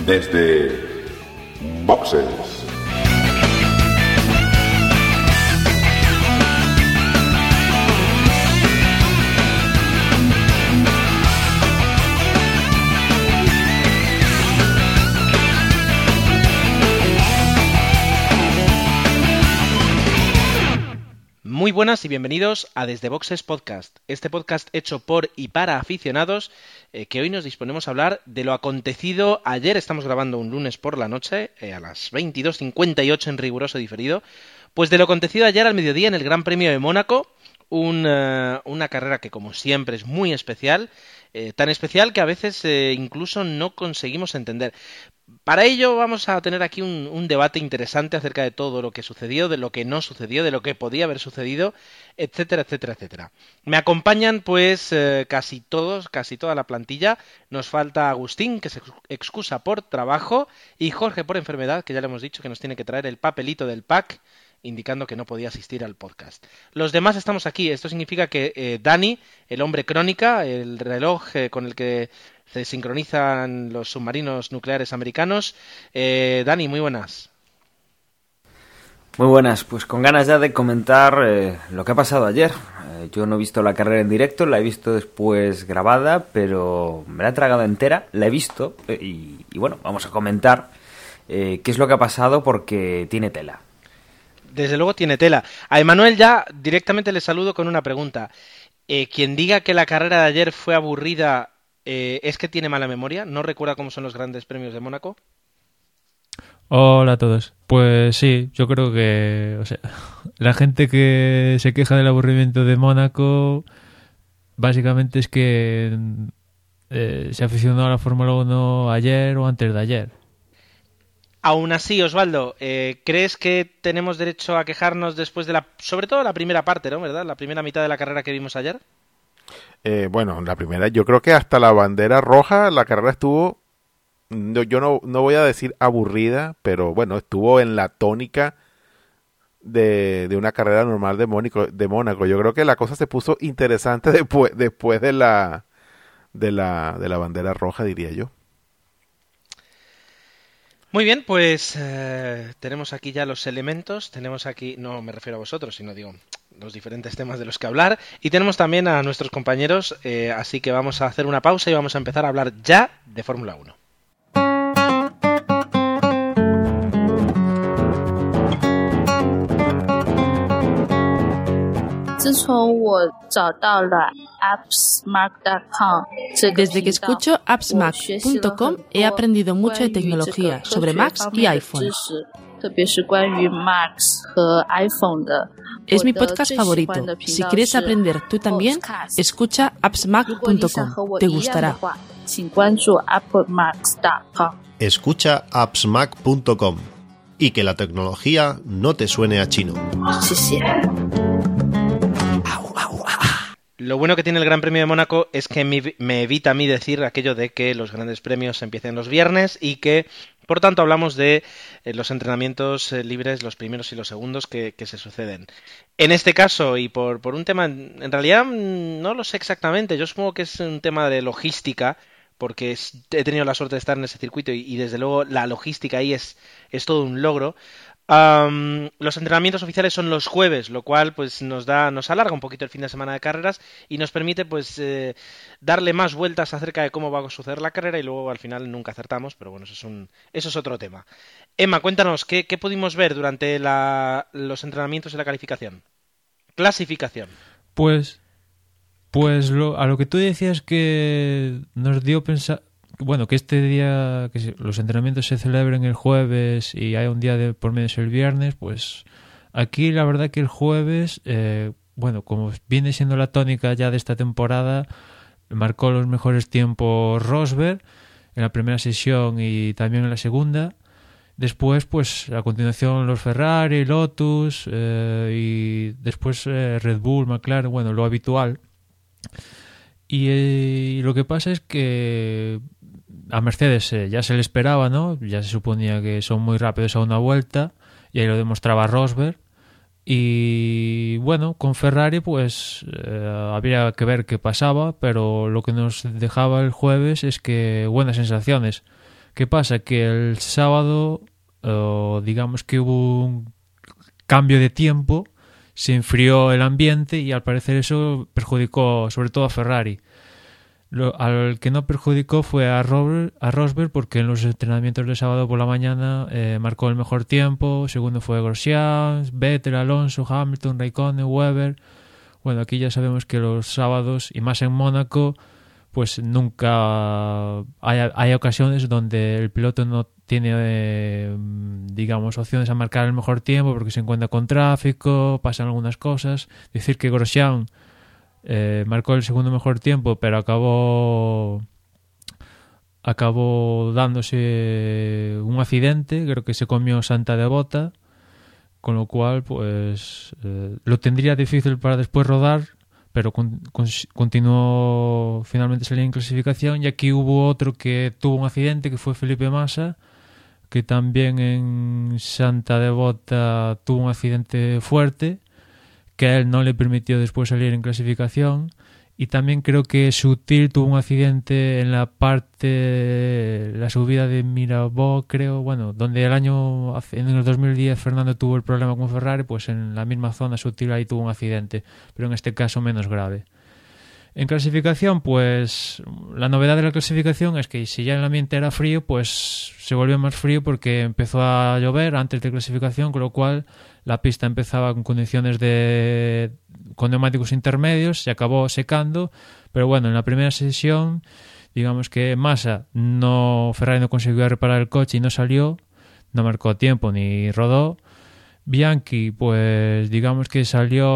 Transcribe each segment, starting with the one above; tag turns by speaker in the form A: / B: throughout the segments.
A: desde Boxes.
B: Muy buenas y bienvenidos a Desde Boxes Podcast, este podcast hecho por y para aficionados que hoy nos disponemos a hablar de lo acontecido ayer. Estamos grabando un lunes por la noche a las 22:58 en riguroso diferido, pues de lo acontecido ayer al mediodía en el Gran Premio de Mónaco, una carrera que como siempre es muy especial, tan especial que a veces incluso no conseguimos entender. Para ello vamos a tener aquí un debate interesante acerca de todo lo que sucedió, de lo que no sucedió, de lo que podía haber sucedido, etcétera, etcétera, etcétera. Me acompañan pues casi toda la plantilla. Nos falta Agustín, que se excusa por trabajo, y Jorge por enfermedad, que ya le hemos dicho que nos tiene que traer el papelito del pack indicando que no podía asistir al podcast. Los demás estamos aquí. Esto significa que Dani, el hombre crónica, el reloj con el que se sincronizan los submarinos nucleares americanos. Dani, muy buenas.
C: Muy buenas, pues con ganas ya de comentar lo que ha pasado ayer. Yo no he visto la carrera en directo, la he visto después grabada, pero me la he tragado entera, la he visto y bueno, vamos a comentar qué es lo que ha pasado porque tiene tela.
B: Desde luego tiene tela. A Emanuel ya directamente le saludo con una pregunta. Quien diga que la carrera de ayer fue aburrida es que tiene mala memoria, no recuerda cómo son los grandes premios de Mónaco.
D: Hola a todos. Pues sí, yo creo que la gente que se queja del aburrimiento de Mónaco básicamente es que se aficionó a la Fórmula 1 ayer o antes de ayer.
B: Aún así, Osvaldo, ¿crees que tenemos derecho a quejarnos después de sobre todo la primera parte, ¿no? ¿Verdad? La primera mitad de la carrera que vimos ayer.
E: Bueno, la primera, yo creo que hasta la bandera roja la carrera estuvo, yo no voy a decir aburrida, pero bueno, estuvo en la tónica de una carrera normal de Mónaco. Yo creo que la cosa se puso interesante después de la bandera roja, diría yo.
B: Muy bien, pues tenemos aquí ya los elementos, tenemos aquí, no me refiero a vosotros, sino digo los diferentes temas de los que hablar, y tenemos también a nuestros compañeros, así que vamos a hacer una pausa y vamos a empezar a hablar ya de Fórmula 1.
F: Desde que escucho appsmac.com he aprendido mucho de tecnología sobre Macs y iPhone. Es mi podcast favorito. Si quieres aprender tú también, escucha appsmac.com. Te gustará.
G: Escucha appsmac.com y que la tecnología no te suene a chino.
B: Lo bueno que tiene el Gran Premio de Mónaco es que me evita a mí decir aquello de que los grandes premios empiecen los viernes y que, por tanto, hablamos de los entrenamientos libres, los primeros y los segundos que se suceden. En este caso, y por un tema, en realidad no lo sé exactamente, yo supongo que es un tema de logística, porque he tenido la suerte de estar en ese circuito y desde luego la logística ahí es todo un logro. Los entrenamientos oficiales son los jueves, lo cual pues nos alarga un poquito el fin de semana de carreras y nos permite pues darle más vueltas acerca de cómo va a suceder la carrera y luego al final nunca acertamos, pero bueno, eso es otro tema. Emma, cuéntanos, ¿qué pudimos ver durante los entrenamientos y la clasificación?
D: Pues a lo que tú decías que nos dio pensar. Bueno, que este día, que los entrenamientos se celebren el jueves y hay un día por medio el viernes, pues aquí la verdad que el jueves, bueno, como viene siendo la tónica ya de esta temporada, marcó los mejores tiempos Rosberg en la primera sesión y también en la segunda. Después, pues a continuación los Ferrari, Lotus y después Red Bull, McLaren, bueno, lo habitual. Y lo que pasa es que a Mercedes ya se le esperaba, ¿no? Ya se suponía que son muy rápidos a una vuelta y ahí lo demostraba Rosberg. Y bueno, con Ferrari pues habría que ver qué pasaba, pero lo que nos dejaba el jueves es que buenas sensaciones, ¿Qué pasa? Que el sábado, digamos que hubo un cambio de tiempo, se enfrió el ambiente y al parecer eso perjudicó sobre todo a Ferrari. Al que no perjudicó fue a Rosberg, porque en los entrenamientos de sábado por la mañana marcó el mejor tiempo. Segundo fue Grosjean, Vettel, Alonso, Hamilton, Raikkonen, Webber. Bueno, aquí ya sabemos que los sábados, y más en Mónaco, pues nunca hay ocasiones donde el piloto no tiene, digamos, opciones a marcar el mejor tiempo porque se encuentra con tráfico, pasan algunas cosas. Decir que Grosjean marcó el segundo mejor tiempo, pero acabó dándose un accidente, creo que se comió Santa Devota, con lo cual pues lo tendría difícil para después rodar, pero continuó, finalmente salió en clasificación. Y aquí hubo otro que tuvo un accidente, que fue Felipe Massa, que también en Santa Devota tuvo un accidente fuerte, que a él no le permitió después salir en clasificación. Y también creo que Sutil tuvo un accidente en la subida de Mirabeau, creo, bueno, donde en el 2010 Fernando tuvo el problema con Ferrari, pues en la misma zona Sutil ahí tuvo un accidente, pero en este caso menos grave. En clasificación, pues la novedad de la clasificación es que si ya el ambiente era frío, pues se volvió más frío porque empezó a llover antes de clasificación, con lo cual la pista empezaba con condiciones con neumáticos intermedios, se acabó secando, pero bueno, en la primera sesión, digamos que Ferrari no consiguió reparar el coche y no salió, no marcó tiempo ni rodó. Bianchi, pues digamos que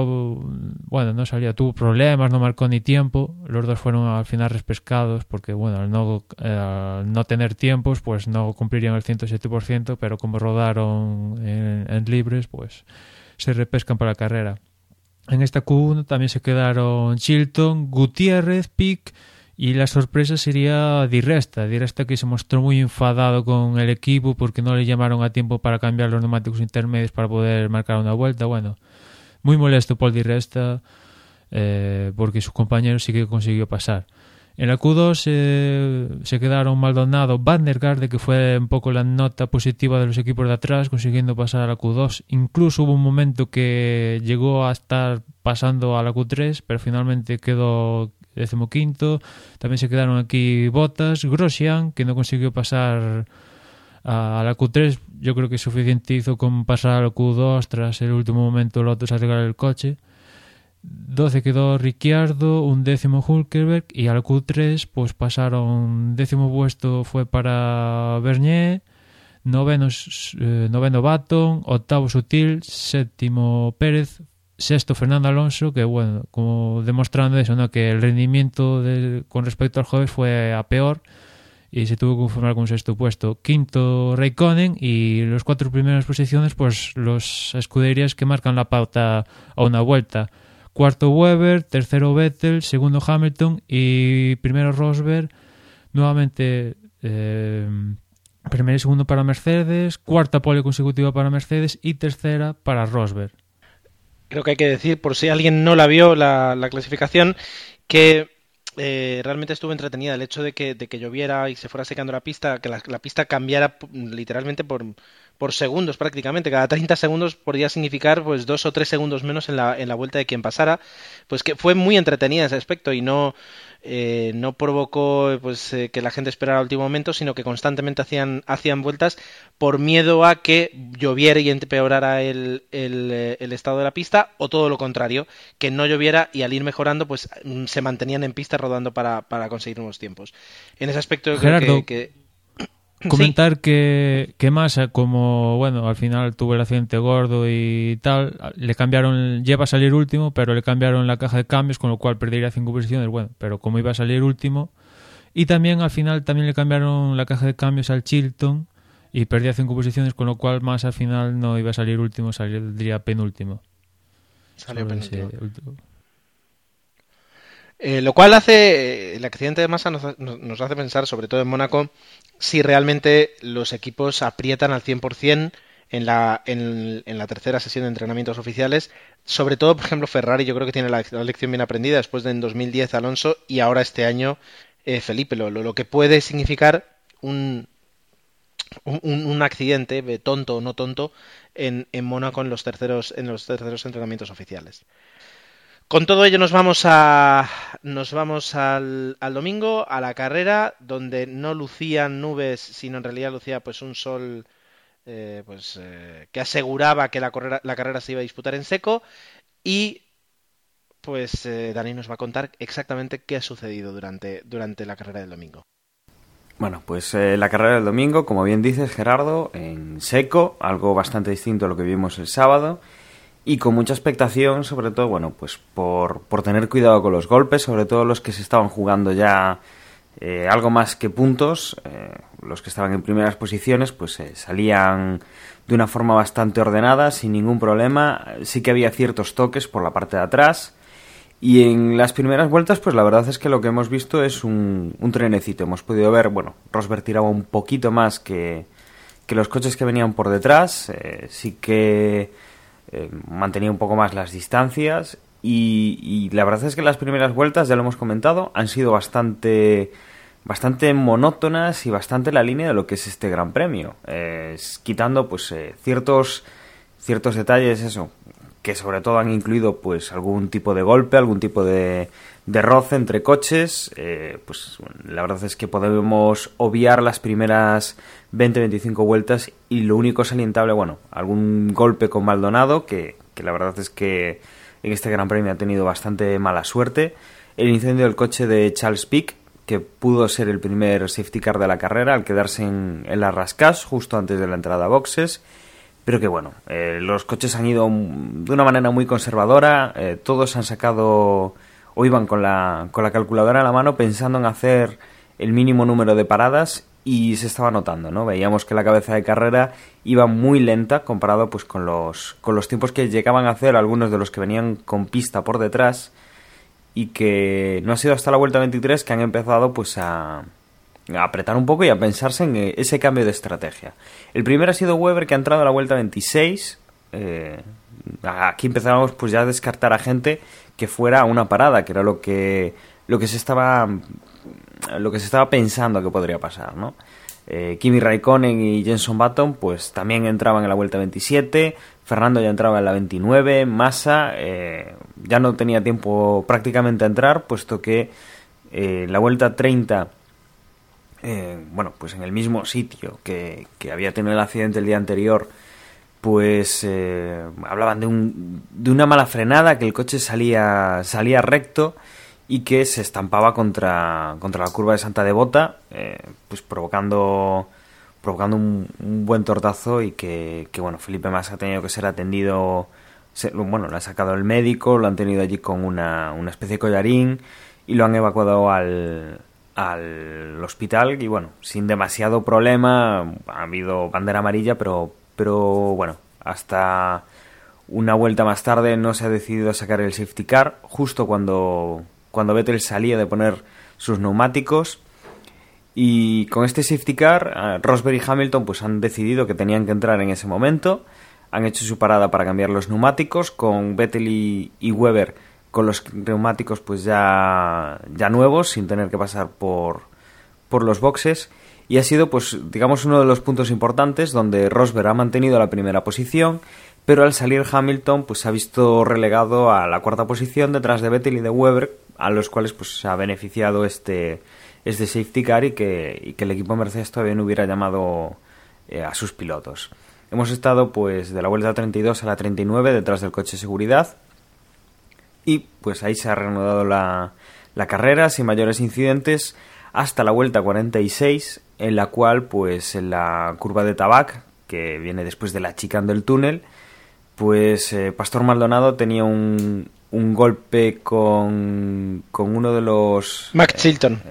D: tuvo problemas, no marcó ni tiempo. Los dos fueron al final repescados porque, bueno, al no tener tiempos, pues no cumplirían el 107%, pero como rodaron en libres, pues se repescan para la carrera. En esta Q1 también se quedaron Chilton, Gutiérrez, Pic, y la sorpresa sería Di Resta, que se mostró muy enfadado con el equipo porque no le llamaron a tiempo para cambiar los neumáticos intermedios para poder marcar una vuelta. Bueno, muy molesto por Di Resta porque su compañero sí que consiguió pasar. En la Q2 se quedaron Maldonado, Van der Garde, que fue un poco la nota positiva de los equipos de atrás, consiguiendo pasar a la Q2. Incluso hubo un momento que llegó a estar pasando a la Q3, pero finalmente quedó 15º. También se quedaron aquí Bottas, Grosjean, que no consiguió pasar a la Q3. Yo creo que suficiente hizo con pasar a la Q2 tras el último momento Lotus arreglar el coche. 12 quedó Ricciardo, 11º Hülkenberg, y a la Q3 pues pasaron, 10º puesto fue para Bernier, noveno Button, 8º Sutil, 7º Pérez, 6º Fernando Alonso, que bueno, como demostrando eso, ¿no?, que el rendimiento con respecto al jueves fue a peor y se tuvo que conformar con un 6º puesto. 5º Raikkonen, y los 4 primeras posiciones pues los escuderías que marcan la pauta a una vuelta. 4º Webber, 3º Vettel, 2º Hamilton y 1º Rosberg. Nuevamente primero y segundo para Mercedes, 4ª pole consecutiva para Mercedes y 3ª para Rosberg.
B: Creo que hay que decir, por si alguien no la vio, la clasificación, que realmente estuvo entretenida el hecho de que lloviera y se fuera secando la pista, que la pista cambiara literalmente por segundos prácticamente. Cada 30 segundos podría significar pues 2 o 3 segundos menos en la vuelta de quien pasara. Pues que fue muy entretenida ese aspecto y no provocó pues que la gente esperara al último momento, sino que constantemente hacían vueltas por miedo a que lloviera y empeorara el estado de la pista, o todo lo contrario, que no lloviera y al ir mejorando pues se mantenían en pista rodando para conseguir nuevos tiempos. En ese aspecto
D: Gerardo,
B: creo que
D: comentar
B: sí.
D: que Massa, como bueno, al final tuvo el accidente gordo y tal, le cambiaron, lleva a salir último, pero le cambiaron la caja de cambios, con lo cual perdería 5 posiciones. Bueno, pero como iba a salir último, y también al final también le cambiaron la caja de cambios al Chilton y perdía 5 posiciones, con lo cual Massa al final no iba a salir último, saldría penúltimo.
B: Salió penúltimo. Lo cual hace el accidente de Massa nos hace pensar, sobre todo en Mónaco, si realmente los equipos aprietan al 100% en la tercera sesión de entrenamientos oficiales. Sobre todo, por ejemplo, Ferrari, yo creo que tiene la lección bien aprendida después de en 2010 Alonso y ahora este año Felipe, lo que puede significar un un accidente, tonto o no tonto, en Mónaco en los terceros entrenamientos oficiales. Con todo ello nos vamos al domingo, a la carrera, donde no lucían nubes, sino en realidad lucía pues un sol que aseguraba que la carrera se iba a disputar en seco. Y pues Dani nos va a contar exactamente qué ha sucedido durante la carrera del domingo.
C: Bueno, pues la carrera del domingo, como bien dices, Gerardo, en seco, algo bastante distinto a lo que vimos el sábado. Y con mucha expectación, sobre todo, bueno, pues por tener cuidado con los golpes, sobre todo los que se estaban jugando ya algo más que puntos, los que estaban en primeras posiciones, pues salían de una forma bastante ordenada, sin ningún problema. Sí que había ciertos toques por la parte de atrás. Y en las primeras vueltas, pues la verdad es que lo que hemos visto es un trenecito. Hemos podido ver, bueno, Rosberg tiraba un poquito más que los coches que venían por detrás, sí que mantenía un poco más las distancias y la verdad es que las primeras vueltas, ya lo hemos comentado, han sido bastante monótonas y bastante la línea de lo que es este Gran Premio, quitando pues ciertos detalles, eso, que sobre todo han incluido pues algún tipo de golpe, algún tipo de roce entre coches. Pues la verdad es que podemos obviar las primeras 20-25 vueltas y lo único salientable, bueno, algún golpe con Maldonado, que la verdad es que en este Gran Premio ha tenido bastante mala suerte. El incendio del coche de Charles Pic, que pudo ser el primer safety car de la carrera al quedarse en la rascas justo antes de la entrada a boxes. Pero que bueno, los coches han ido de una manera muy conservadora, todos han sacado o iban con la calculadora en la mano pensando en hacer el mínimo número de paradas y se estaba notando, ¿no? Veíamos que la cabeza de carrera iba muy lenta comparado pues con los tiempos que llegaban a hacer algunos de los que venían con pista por detrás, y que no ha sido hasta la vuelta 23 que han empezado pues a apretar un poco y a pensarse en ese cambio de estrategia. El primero ha sido Webber, que ha entrado a la vuelta 26. Aquí empezábamos pues ya a descartar a gente que fuera a una parada, que era lo que se estaba pensando que podría pasar, ¿no? Kimi Raikkonen y Jenson Button pues también entraban en la vuelta 27, Fernando ya entraba en la 29, Massa ya no tenía tiempo prácticamente a entrar, puesto que la vuelta 30 bueno, pues en el mismo sitio que había tenido el accidente el día anterior, pues hablaban de una mala frenada, que el coche salía recto y que se estampaba contra la curva de Santa Devota, pues provocando un buen tortazo, y que bueno, Felipe Massa ha tenido que ser atendido. Bueno, lo ha sacado el médico, lo han tenido allí con una especie de collarín y lo han evacuado al hospital, y bueno, sin demasiado problema. Ha habido bandera amarilla, pero bueno, hasta una vuelta más tarde no se ha decidido sacar el safety car, justo cuando Vettel salía de poner sus neumáticos. Y con este safety car, Rosberg y Hamilton pues han decidido que tenían que entrar en ese momento. Han hecho su parada para cambiar los neumáticos, con Vettel y Webber con los neumáticos pues ya nuevos, sin tener que pasar por los boxes. Y ha sido, pues digamos, uno de los puntos importantes donde Rosberg ha mantenido la primera posición, pero al salir Hamilton pues se ha visto relegado a la cuarta posición detrás de Vettel y de Webber, a los cuales pues se ha beneficiado este safety car, y que el equipo Mercedes todavía no hubiera llamado a sus pilotos. Hemos estado pues de la vuelta 32 a la 39 detrás del coche de seguridad, y pues ahí se ha reanudado la carrera sin mayores incidentes hasta la vuelta 46, en la cual pues en la curva de Tabac, que viene después de la chicane del túnel, pues Pastor Maldonado tenía un golpe con uno de los...
B: Max Chilton.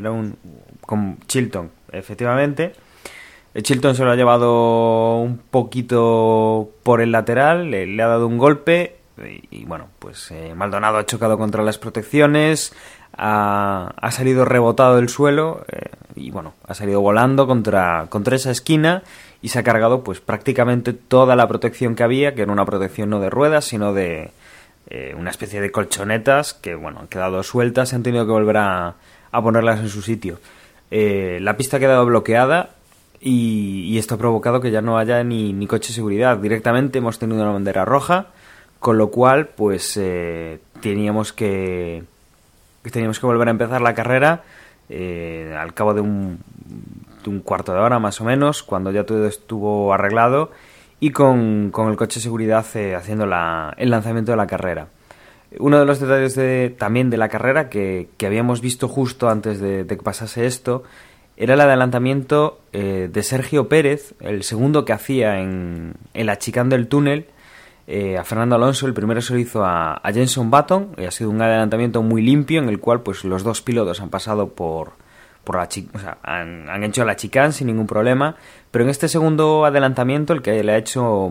C: Con Chilton, efectivamente. Chilton se lo ha llevado un poquito por el lateral, le ha dado un golpe y bueno, pues Maldonado ha chocado contra las protecciones, ha salido rebotado del suelo y bueno, ha salido volando contra esa esquina, y se ha cargado pues prácticamente toda la protección que había, que era una protección no de ruedas, sino de una especie de colchonetas que bueno, han quedado sueltas, se han tenido que volver a ponerlas en su sitio. La pista ha quedado bloqueada y esto ha provocado que ya no haya ni coche de seguridad. Directamente hemos tenido una bandera roja, con lo cual pues teníamos que volver a empezar la carrera al cabo de un cuarto de hora más o menos, cuando ya todo estuvo arreglado y con el coche de seguridad haciendo el lanzamiento de la carrera. Uno de los detalles también de la carrera que habíamos visto justo antes de que pasase esto era el adelantamiento de Sergio Pérez, el segundo que hacía en la chicane del túnel, a Fernando Alonso. El primero se lo hizo a Jenson Button, y ha sido un adelantamiento muy limpio en el cual pues los dos pilotos han pasado por la han hecho la chicane sin ningún problema, pero en este segundo adelantamiento, el que le ha hecho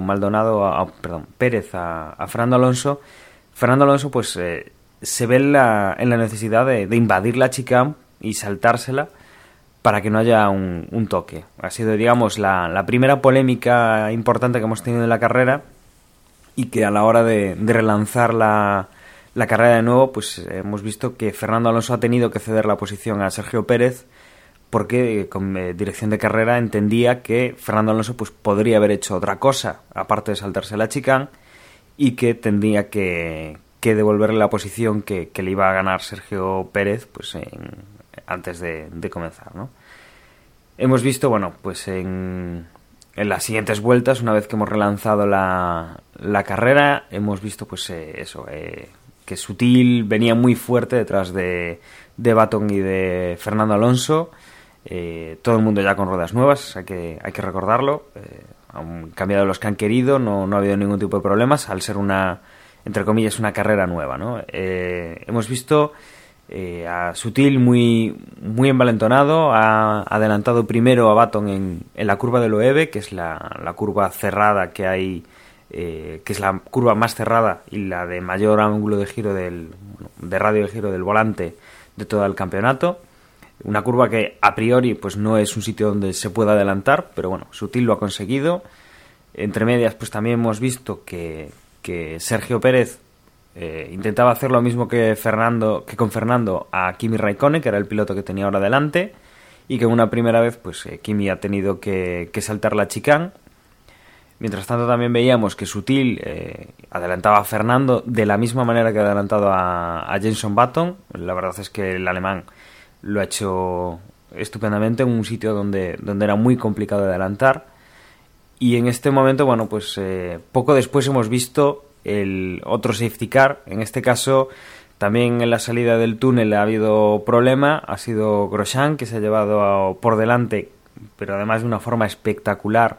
C: Pérez a Fernando Alonso pues se ve en la necesidad de invadir la chicane y saltársela para que no haya un toque. Ha sido, digamos, la primera polémica importante que hemos tenido en la carrera, y que a la hora de relanzar la carrera de nuevo, pues hemos visto que Fernando Alonso ha tenido que ceder la posición a Sergio Pérez, porque con dirección de carrera entendía que Fernando Alonso pues podría haber hecho otra cosa aparte de saltarse la chicane, y que tendría que devolverle la posición que le iba a ganar Sergio Pérez pues antes de comenzar, ¿no? Hemos visto, bueno, pues en las siguientes vueltas, una vez que hemos relanzado la carrera, hemos visto pues que Sutil venía muy fuerte detrás de Button y de Fernando Alonso. Todo el mundo ya con ruedas nuevas, hay que recordarlo. Han cambiado los que han querido, no ha habido ningún tipo de problemas, al ser entre comillas, una carrera nueva, ¿no? Hemos visto a Sutil muy envalentonado. Ha adelantado primero a Button en la curva de Loewe, que es la curva cerrada que hay, que es la curva más cerrada y la de mayor ángulo de giro de radio de giro del volante de todo el campeonato. Una curva que a priori pues no es un sitio donde se pueda adelantar, pero bueno, Sutil lo ha conseguido. Entre medias pues también hemos visto que Sergio Pérez intentaba hacer lo mismo que con Fernando a Kimi Raikkonen, que era el piloto que tenía ahora delante, y que una primera vez pues Kimi ha tenido que saltar la chicane. Mientras tanto también veíamos que Sutil adelantaba a Fernando de la misma manera que ha adelantado a Jenson Button. La verdad es que el alemán lo ha hecho estupendamente en un sitio donde era muy complicado de adelantar. Y en este momento, bueno, pues poco después hemos visto el otro safety car. En este caso, también en la salida del túnel ha habido problema. Ha sido Grosjean, que se ha llevado por delante, pero además de una forma espectacular,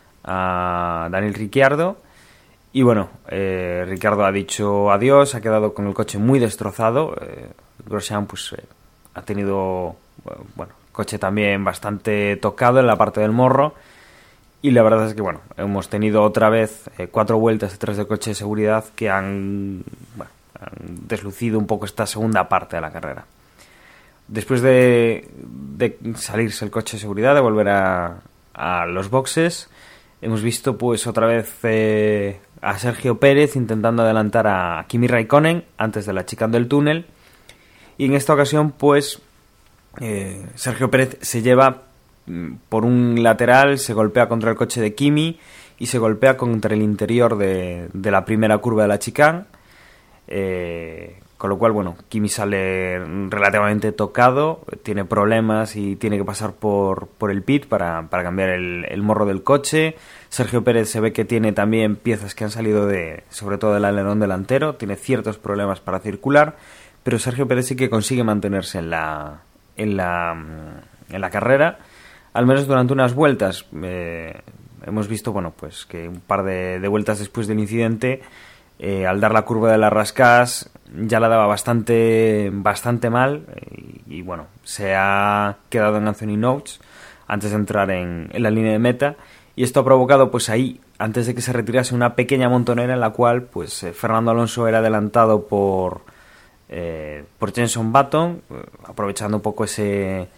C: a Daniel Ricciardo. Y bueno, Ricciardo ha dicho adiós, ha quedado con el coche muy destrozado. Grosjean pues ha tenido coche también bastante tocado en la parte del morro. Y la verdad es que bueno, hemos tenido otra vez 4 vueltas detrás del coche de seguridad que han deslucido un poco esta segunda parte de la carrera. Después de salirse el coche de seguridad, de volver a los boxes, hemos visto pues otra vez a Sergio Pérez intentando adelantar a Kimi Raikkonen antes de la chicane del túnel. Y en esta ocasión pues Sergio Pérez se lleva por un lateral, se golpea contra el coche de Kimi y se golpea contra el interior de la primera curva de la chicane, con lo cual bueno, Kimi sale relativamente tocado, tiene problemas y tiene que pasar por el pit para cambiar el morro del coche. Sergio Pérez se ve que tiene también piezas que han salido sobre todo del alerón delantero, tiene ciertos problemas para circular, pero Sergio Pérez sí que consigue mantenerse en la carrera, al menos durante unas vueltas. Hemos visto bueno, pues que un par de vueltas después del incidente, al dar la curva de las Rascas ya la daba bastante mal, y bueno, se ha quedado en Anthony Notes antes de entrar en la línea de meta, y esto ha provocado pues ahí, antes de que se retirase, una pequeña montonera en la cual pues Fernando Alonso era adelantado por Jenson Button, aprovechando un poco ese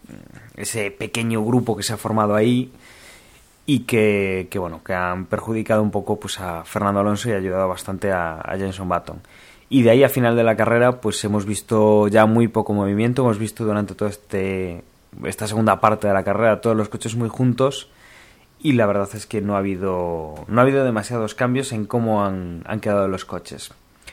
C: pequeño grupo que se ha formado ahí, y que han perjudicado un poco pues a Fernando Alonso y ha ayudado bastante a Jenson Button. Y de ahí a final de la carrera pues hemos visto ya muy poco movimiento. Hemos visto durante todo este esta segunda parte de la carrera, todos los coches muy juntos, y la verdad es que no ha habido demasiados cambios en cómo han quedado los coches.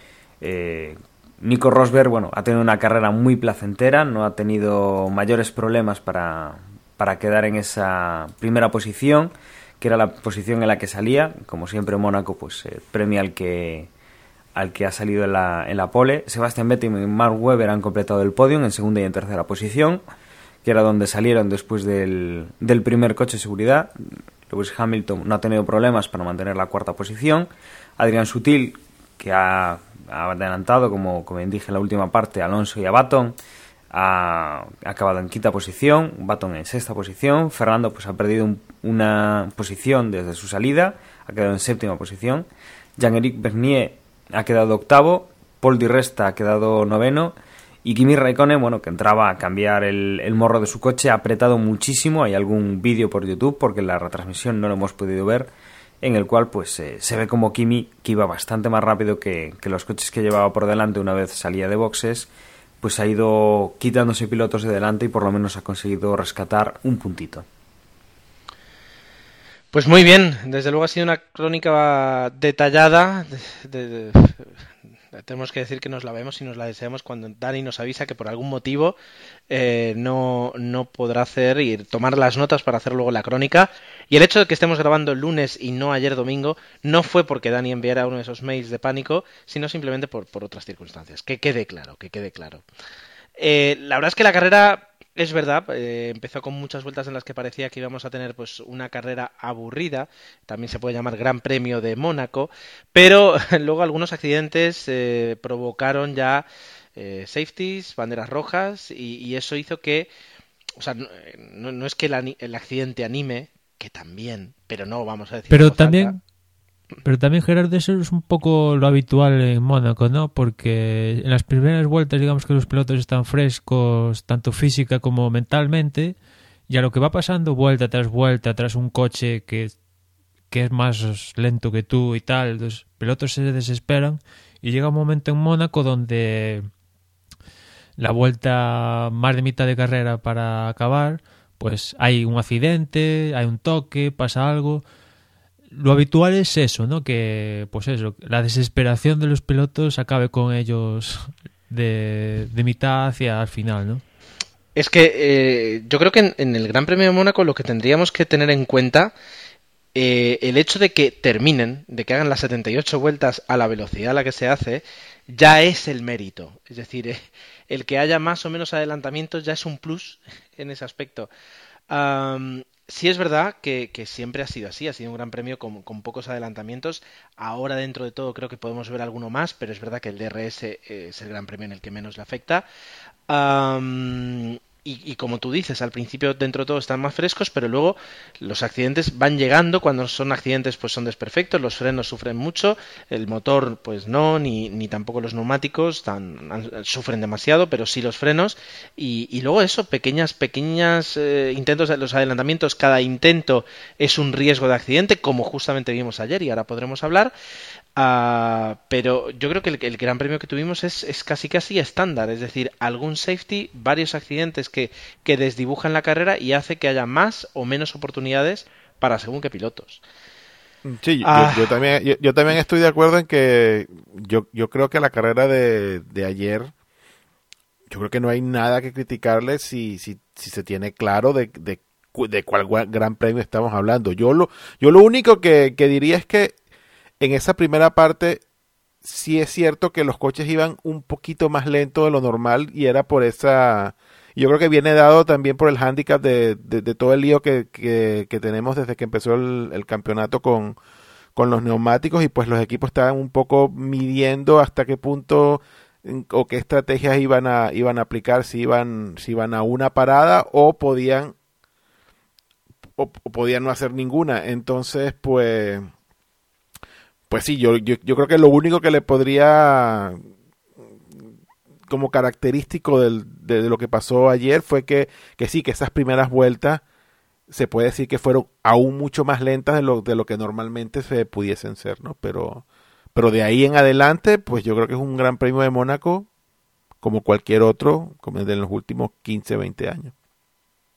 C: Nico Rosberg, bueno, ha tenido una carrera muy placentera, no ha tenido mayores problemas para quedar en esa primera posición, que era la posición en la que salía. Como siempre, Mónaco pues premia al que ha salido en la pole. Sebastian Vettel y Mark Webber han completado el podio en segunda y en tercera posición, que era donde salieron después del primer coche de seguridad. Lewis Hamilton no ha tenido problemas para mantener la cuarta posición. Adrian Sutil, que ha adelantado, como bien dije en la última parte, a Alonso y a Button, ha acabado en quinta posición, Button en sexta posición. Fernando pues ha perdido una posición desde su salida, ha quedado en séptima posición. Jean-Éric Vergne ha quedado octavo, Paul Di Resta ha quedado noveno, y Kimi Raikkonen, bueno, que entraba a cambiar el morro de su coche, ha apretado muchísimo. Hay algún vídeo por YouTube, porque en la retransmisión no lo hemos podido ver, en el cual pues se ve como Kimi, que iba bastante más rápido que los coches que llevaba por delante una vez salía de boxes, pues ha ido quitándose pilotos de delante y por lo menos ha conseguido rescatar un puntito.
B: Pues muy bien, desde luego ha sido una crónica detallada. Tenemos que decir que nos la vemos y nos la deseamos cuando Dani nos avisa que por algún motivo no podrá hacer y tomar las notas para hacer luego la crónica. Y el hecho de que estemos grabando el lunes y no ayer domingo no fue porque Dani enviara uno de esos mails de pánico, sino simplemente por otras circunstancias. Que quede claro. La verdad es que la carrera, es verdad, empezó con muchas vueltas en las que parecía que íbamos a tener pues una carrera aburrida, también se puede llamar Gran Premio de Mónaco, pero luego algunos accidentes provocaron ya safeties, banderas rojas, y eso hizo que, o sea, no es que el accidente anime, que también, pero no vamos a decir.
D: Pero también, Gerardo, eso es un poco lo habitual en Mónaco, ¿no? Porque en las primeras vueltas, digamos que los pilotos están frescos, tanto física como mentalmente, y a lo que va pasando vuelta tras un coche que es más lento que tú y tal, los pilotos se desesperan, y llega un momento en Mónaco donde la vuelta más de mitad de carrera para acabar, pues hay un accidente, hay un toque, pasa algo. Lo habitual es eso, ¿no? Que, pues eso, la desesperación de los pilotos acabe con ellos de mitad hacia el final, ¿no?
B: Es que yo creo que en el Gran Premio de Mónaco lo que tendríamos que tener en cuenta, el hecho de que terminen, de que hagan las 78 vueltas a la velocidad a la que se hace, ya es el mérito. Es decir, el que haya más o menos adelantamientos ya es un plus en ese aspecto. Sí es verdad que siempre ha sido así, ha sido un gran premio con pocos adelantamientos. Ahora dentro de todo creo que podemos ver alguno más, pero es verdad que el DRS es el gran premio en el que menos le afecta. Y como tú dices, al principio dentro de todo están más frescos, pero luego los accidentes van llegando. Cuando son accidentes pues son desperfectos, los frenos sufren mucho, el motor pues no, ni tampoco los neumáticos sufren demasiado, pero sí los frenos, y luego eso, pequeñas intentos de los adelantamientos. Cada intento es un riesgo de accidente, como justamente vimos ayer y ahora podremos hablar. Pero yo creo que el Gran Premio que tuvimos es casi estándar, es decir, algún safety, varios accidentes que desdibujan la carrera y hace que haya más o menos oportunidades para según qué pilotos.
E: Sí, yo también estoy de acuerdo en que yo creo que la carrera de ayer, yo creo que no hay nada que criticarle si se tiene claro de cuál Gran Premio estamos hablando. Yo lo único que diría es que en esa primera parte sí es cierto que los coches iban un poquito más lento de lo normal, y era por esa... Yo creo que viene dado también por el hándicap de todo el lío que tenemos desde que empezó el campeonato con los neumáticos, y pues los equipos estaban un poco midiendo hasta qué punto o qué estrategias iban a aplicar, si iban a una parada o podían no hacer ninguna. Entonces pues sí, yo creo que lo único que le podría, como característico de lo que pasó ayer, fue que sí, que esas primeras vueltas se puede decir que fueron aún mucho más lentas de lo que normalmente se pudiesen ser, ¿no? Pero de ahí en adelante, pues yo creo que es un Gran Premio de Mónaco como cualquier otro, como de los últimos 15, 20 años.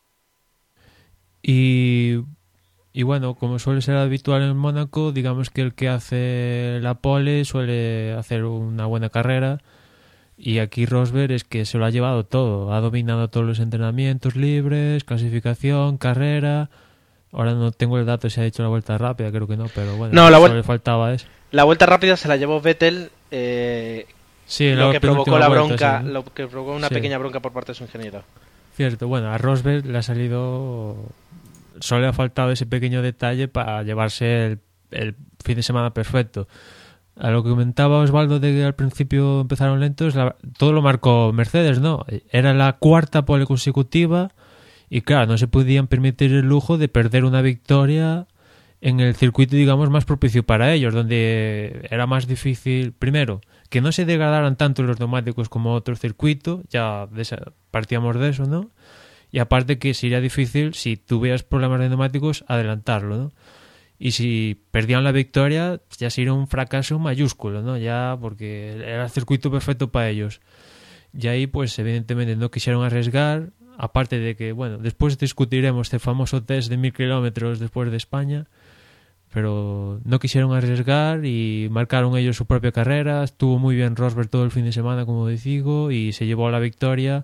D: Y bueno, como suele ser habitual en Mónaco, digamos que el que hace la pole suele hacer una buena carrera. Y aquí Rosberg es que se lo ha llevado todo. Ha dominado todos los entrenamientos libres, clasificación, carrera. Ahora no tengo el dato si ha hecho la vuelta rápida, creo que no, pero bueno,
B: No,
D: solo le faltaba eso.
B: La vuelta rápida se la llevó Vettel,
D: sí,
B: lo que provocó la
D: vuelta,
B: bronca,
D: sí.
B: lo que provocó una pequeña bronca por parte de su ingeniero.
D: Cierto, bueno, a Rosberg le ha salido... Solo le ha faltado ese pequeño detalle para llevarse el fin de semana perfecto. A lo que comentaba Osvaldo de que al principio empezaron lentos, todo lo marcó Mercedes, ¿no? Era la cuarta pole consecutiva y claro, no se podían permitir el lujo de perder una victoria en el circuito, digamos, más propicio para ellos, donde era más difícil, primero, que no se degradaran tanto los neumáticos como otro circuito, ya partíamos de eso, ¿no? Y aparte que sería difícil, si tuvieras problemas de neumáticos, adelantarlo, ¿no? Y si perdían la victoria, ya sería un fracaso mayúsculo, ¿no? Ya porque era el circuito perfecto para ellos. Y ahí, pues, evidentemente no quisieron arriesgar, aparte de que, bueno, después discutiremos este famoso test de 1000 kilómetros después de España, pero no quisieron arriesgar y marcaron ellos su propia carrera. Estuvo muy bien Rosberg todo el fin de semana, como digo, y se llevó la victoria.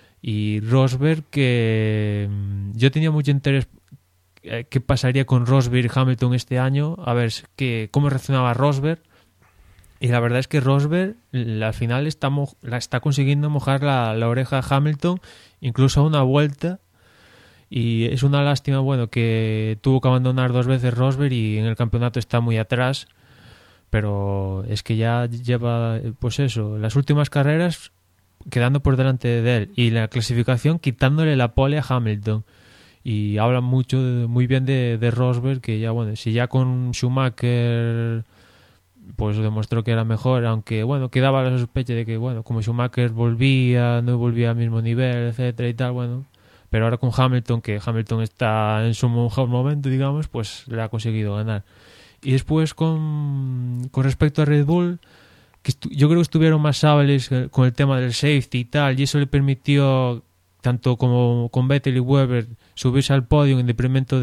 D: Y Rosberg, que yo tenía mucho interés qué pasaría con Rosberg y Hamilton este año, a ver cómo reaccionaba Rosberg, y la verdad es que Rosberg al final está consiguiendo mojar la oreja a Hamilton, incluso a una vuelta, y es una lástima, bueno, que tuvo que abandonar 2 veces Rosberg y en el campeonato está muy atrás, pero es que ya lleva, pues eso, las últimas carreras quedando por delante de él y la clasificación quitándole la pole a Hamilton. Y hablan muy bien de Rosberg, que ya, bueno, si ya con Schumacher pues demostró que era mejor, aunque bueno, quedaba la sospecha de que, bueno, como Schumacher no volvía al mismo nivel, etcétera y tal, bueno, pero ahora con Hamilton, que Hamilton está en su mejor momento, digamos, pues le ha conseguido ganar. Y después con respecto a Red Bull, que yo creo que estuvieron más hábiles con el tema del safety y tal, y eso le permitió, tanto como con Vettel y Webber, subirse al podio en detrimento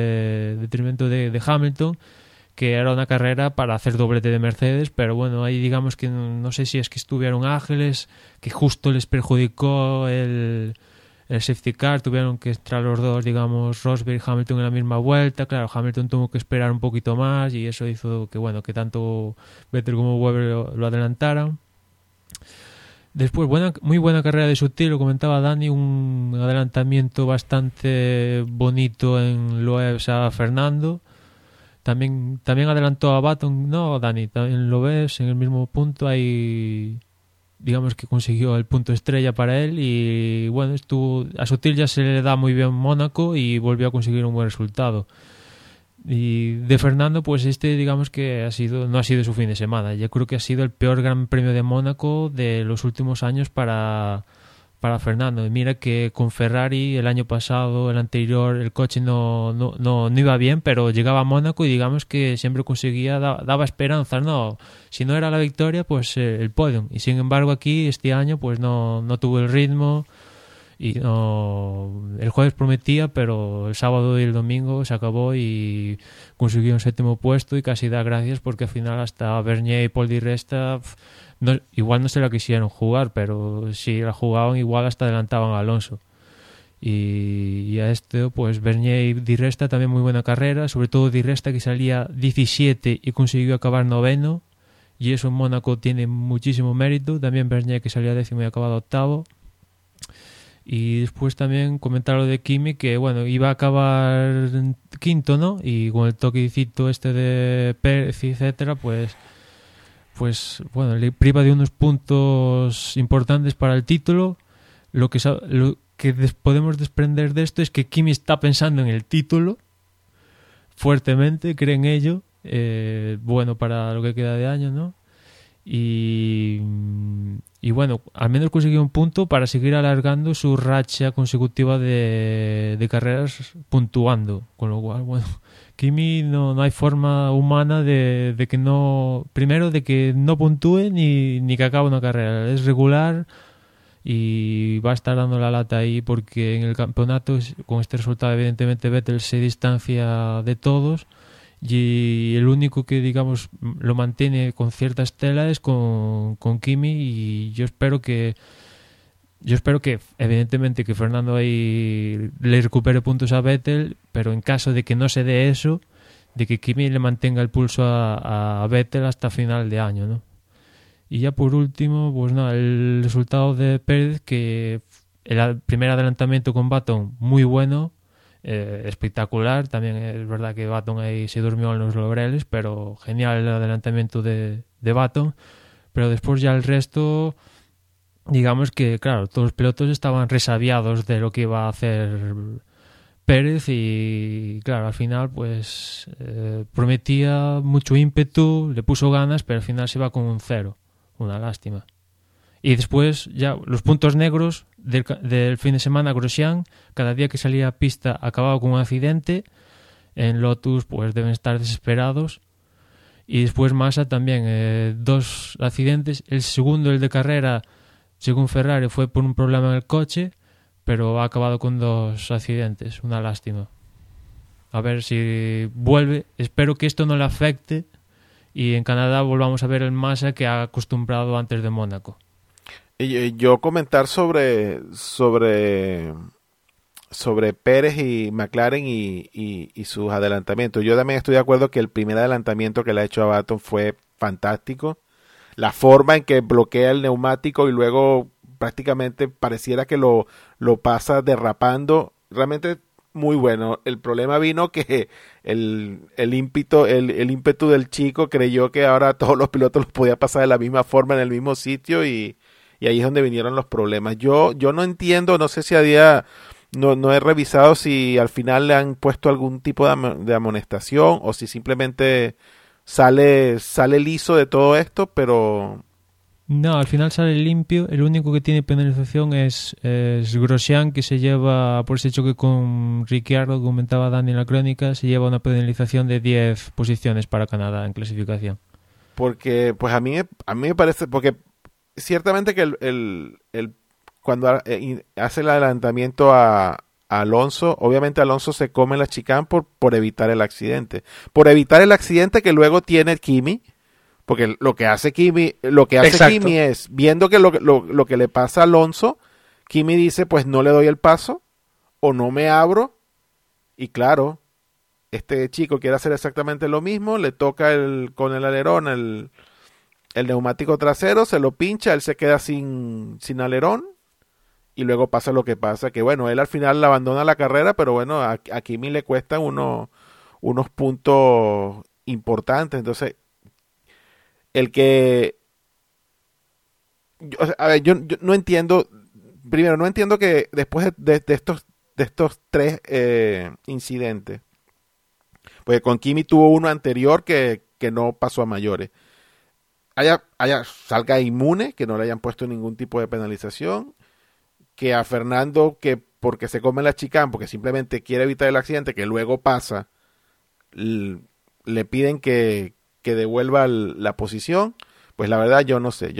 D: de Hamilton, que era una carrera para hacer doblete de Mercedes, pero bueno, ahí digamos que no sé si es que estuvieron ágiles, que justo les perjudicó el safety car, tuvieron que entrar los dos, digamos, Rosberg y Hamilton en la misma vuelta. Claro, Hamilton tuvo que esperar un poquito más y eso hizo que, bueno, que tanto Vettel como Webber lo adelantaran. Después, muy buena carrera de Sutil, lo comentaba Dani, un adelantamiento bastante bonito en Loebs a Fernando. También adelantó a Button, ¿no, Dani? También lo ves en el mismo punto, ahí digamos que consiguió el punto estrella para él y bueno, a Sutil ya se le da muy bien Mónaco y volvió a conseguir un buen resultado. Y de Fernando, pues digamos que no ha sido su fin de semana. Yo creo que ha sido el peor Gran Premio de Mónaco de los últimos años para Fernando. Y mira que con Ferrari el año pasado, el anterior, el coche no iba bien, pero llegaba a Mónaco y digamos que siempre conseguía, daba esperanzas, ¿no? Si no era la victoria, pues el podio. Y sin embargo aquí este año pues no tuvo el ritmo. Y el jueves prometía, pero el sábado y el domingo se acabó y consiguió un 7º puesto y casi da gracias porque al final hasta Bernier y Paul Di Resta igual no se la quisieron jugar, pero si la jugaban igual hasta adelantaban a Alonso. Y a pues Bernier y Di Resta también muy buena carrera, sobre todo Di Resta que salía 17 y consiguió acabar 9º, y eso en Mónaco tiene muchísimo mérito. También Bernier que salía 10º y acabado 8º. Y después también comentar lo de Kimi, que bueno, iba a acabar 5º, ¿no? Y con el toquecito de Pérez, etcétera, pues bueno, le priva de unos puntos importantes para el título. Lo que podemos desprender de esto es que Kimi está pensando en el título fuertemente, cree en ello, bueno, para lo que queda de año, ¿no? Y bueno, al menos consiguió un punto para seguir alargando su racha consecutiva de carreras puntuando, con lo cual, bueno, Kimi no hay forma humana de que no, primero de que no puntúe ni que acabe una carrera, es regular y va a estar dando la lata ahí porque en el campeonato, con este resultado, evidentemente Vettel se distancia de todos y el único que, digamos, lo mantiene con cierta estela es con Kimi, y yo espero que evidentemente que Fernando ahí le recupere puntos a Vettel, pero en caso de que no se dé eso, de que Kimi le mantenga el pulso a Vettel hasta final de año, ¿no? Y ya por último, pues nada, el resultado de Pérez, que el primer adelantamiento con Button muy bueno, espectacular. También es verdad que Button ahí se durmió en los laureles, pero genial el adelantamiento de Button. Pero después ya el resto, digamos que, claro, todos los pilotos estaban resabiados de lo que iba a hacer Pérez y, claro, al final pues prometía mucho ímpetu, le puso ganas, pero al final se va con un 0. Una lástima. Y después ya los puntos negros del fin de semana. Grosjean, cada día que salía a pista acababa con un accidente. En Lotus pues deben estar desesperados. Y después Massa también, 2 accidentes. El segundo, el de carrera, según Ferrari, fue por un problema en el coche, pero ha acabado con 2 accidentes. Una lástima. A ver si vuelve. Espero que esto no le afecte y en Canadá volvamos a ver el Massa que ha acostumbrado antes de Mónaco.
E: Y yo comentar sobre Pérez y McLaren y sus adelantamientos. Yo también estoy de acuerdo que el primer adelantamiento que le ha hecho a Button fue fantástico. La forma en que bloquea el neumático y luego prácticamente pareciera que lo pasa derrapando, realmente muy bueno. El problema vino que el ímpetu del chico creyó que ahora todos los pilotos los podía pasar de la misma forma en el mismo sitio y ahí es donde vinieron los problemas. Yo no entiendo, no sé si no he revisado si al final le han puesto algún tipo de amonestación o si simplemente sale liso de todo esto, pero
D: no, al final sale limpio. El único que tiene penalización es Grosjean, que se lleva, por ese choque con Ricciardo, comentaba Dani en la crónica, se lleva una penalización de 10 posiciones para Canadá en clasificación.
E: Porque, pues a mí me parece, porque ciertamente que cuando hace el adelantamiento a Alonso, obviamente Alonso se come la chicane por evitar el accidente. Por evitar el accidente que luego tiene Kimi. Porque lo que hace Kimi es, viendo que lo que le pasa a Alonso, Kimi dice, pues no le doy el paso, o no me abro, y claro, este chico quiere hacer exactamente lo mismo, le toca con el alerón el neumático trasero, se lo pincha, él se queda sin alerón, y luego pasa lo que pasa, que bueno, él al final abandona la carrera, pero bueno, a Kimi le cuestan unos puntos importantes. Entonces yo no entiendo, primero no entiendo que después de estos 3 incidentes, pues con Kimi tuvo uno anterior que no pasó a mayores, salga inmune, que no le hayan puesto ningún tipo de penalización, que a Fernando, que porque se come la chicane, porque simplemente quiere evitar el accidente, que luego pasa, le piden que devuelva la posición. Pues la verdad yo no sé,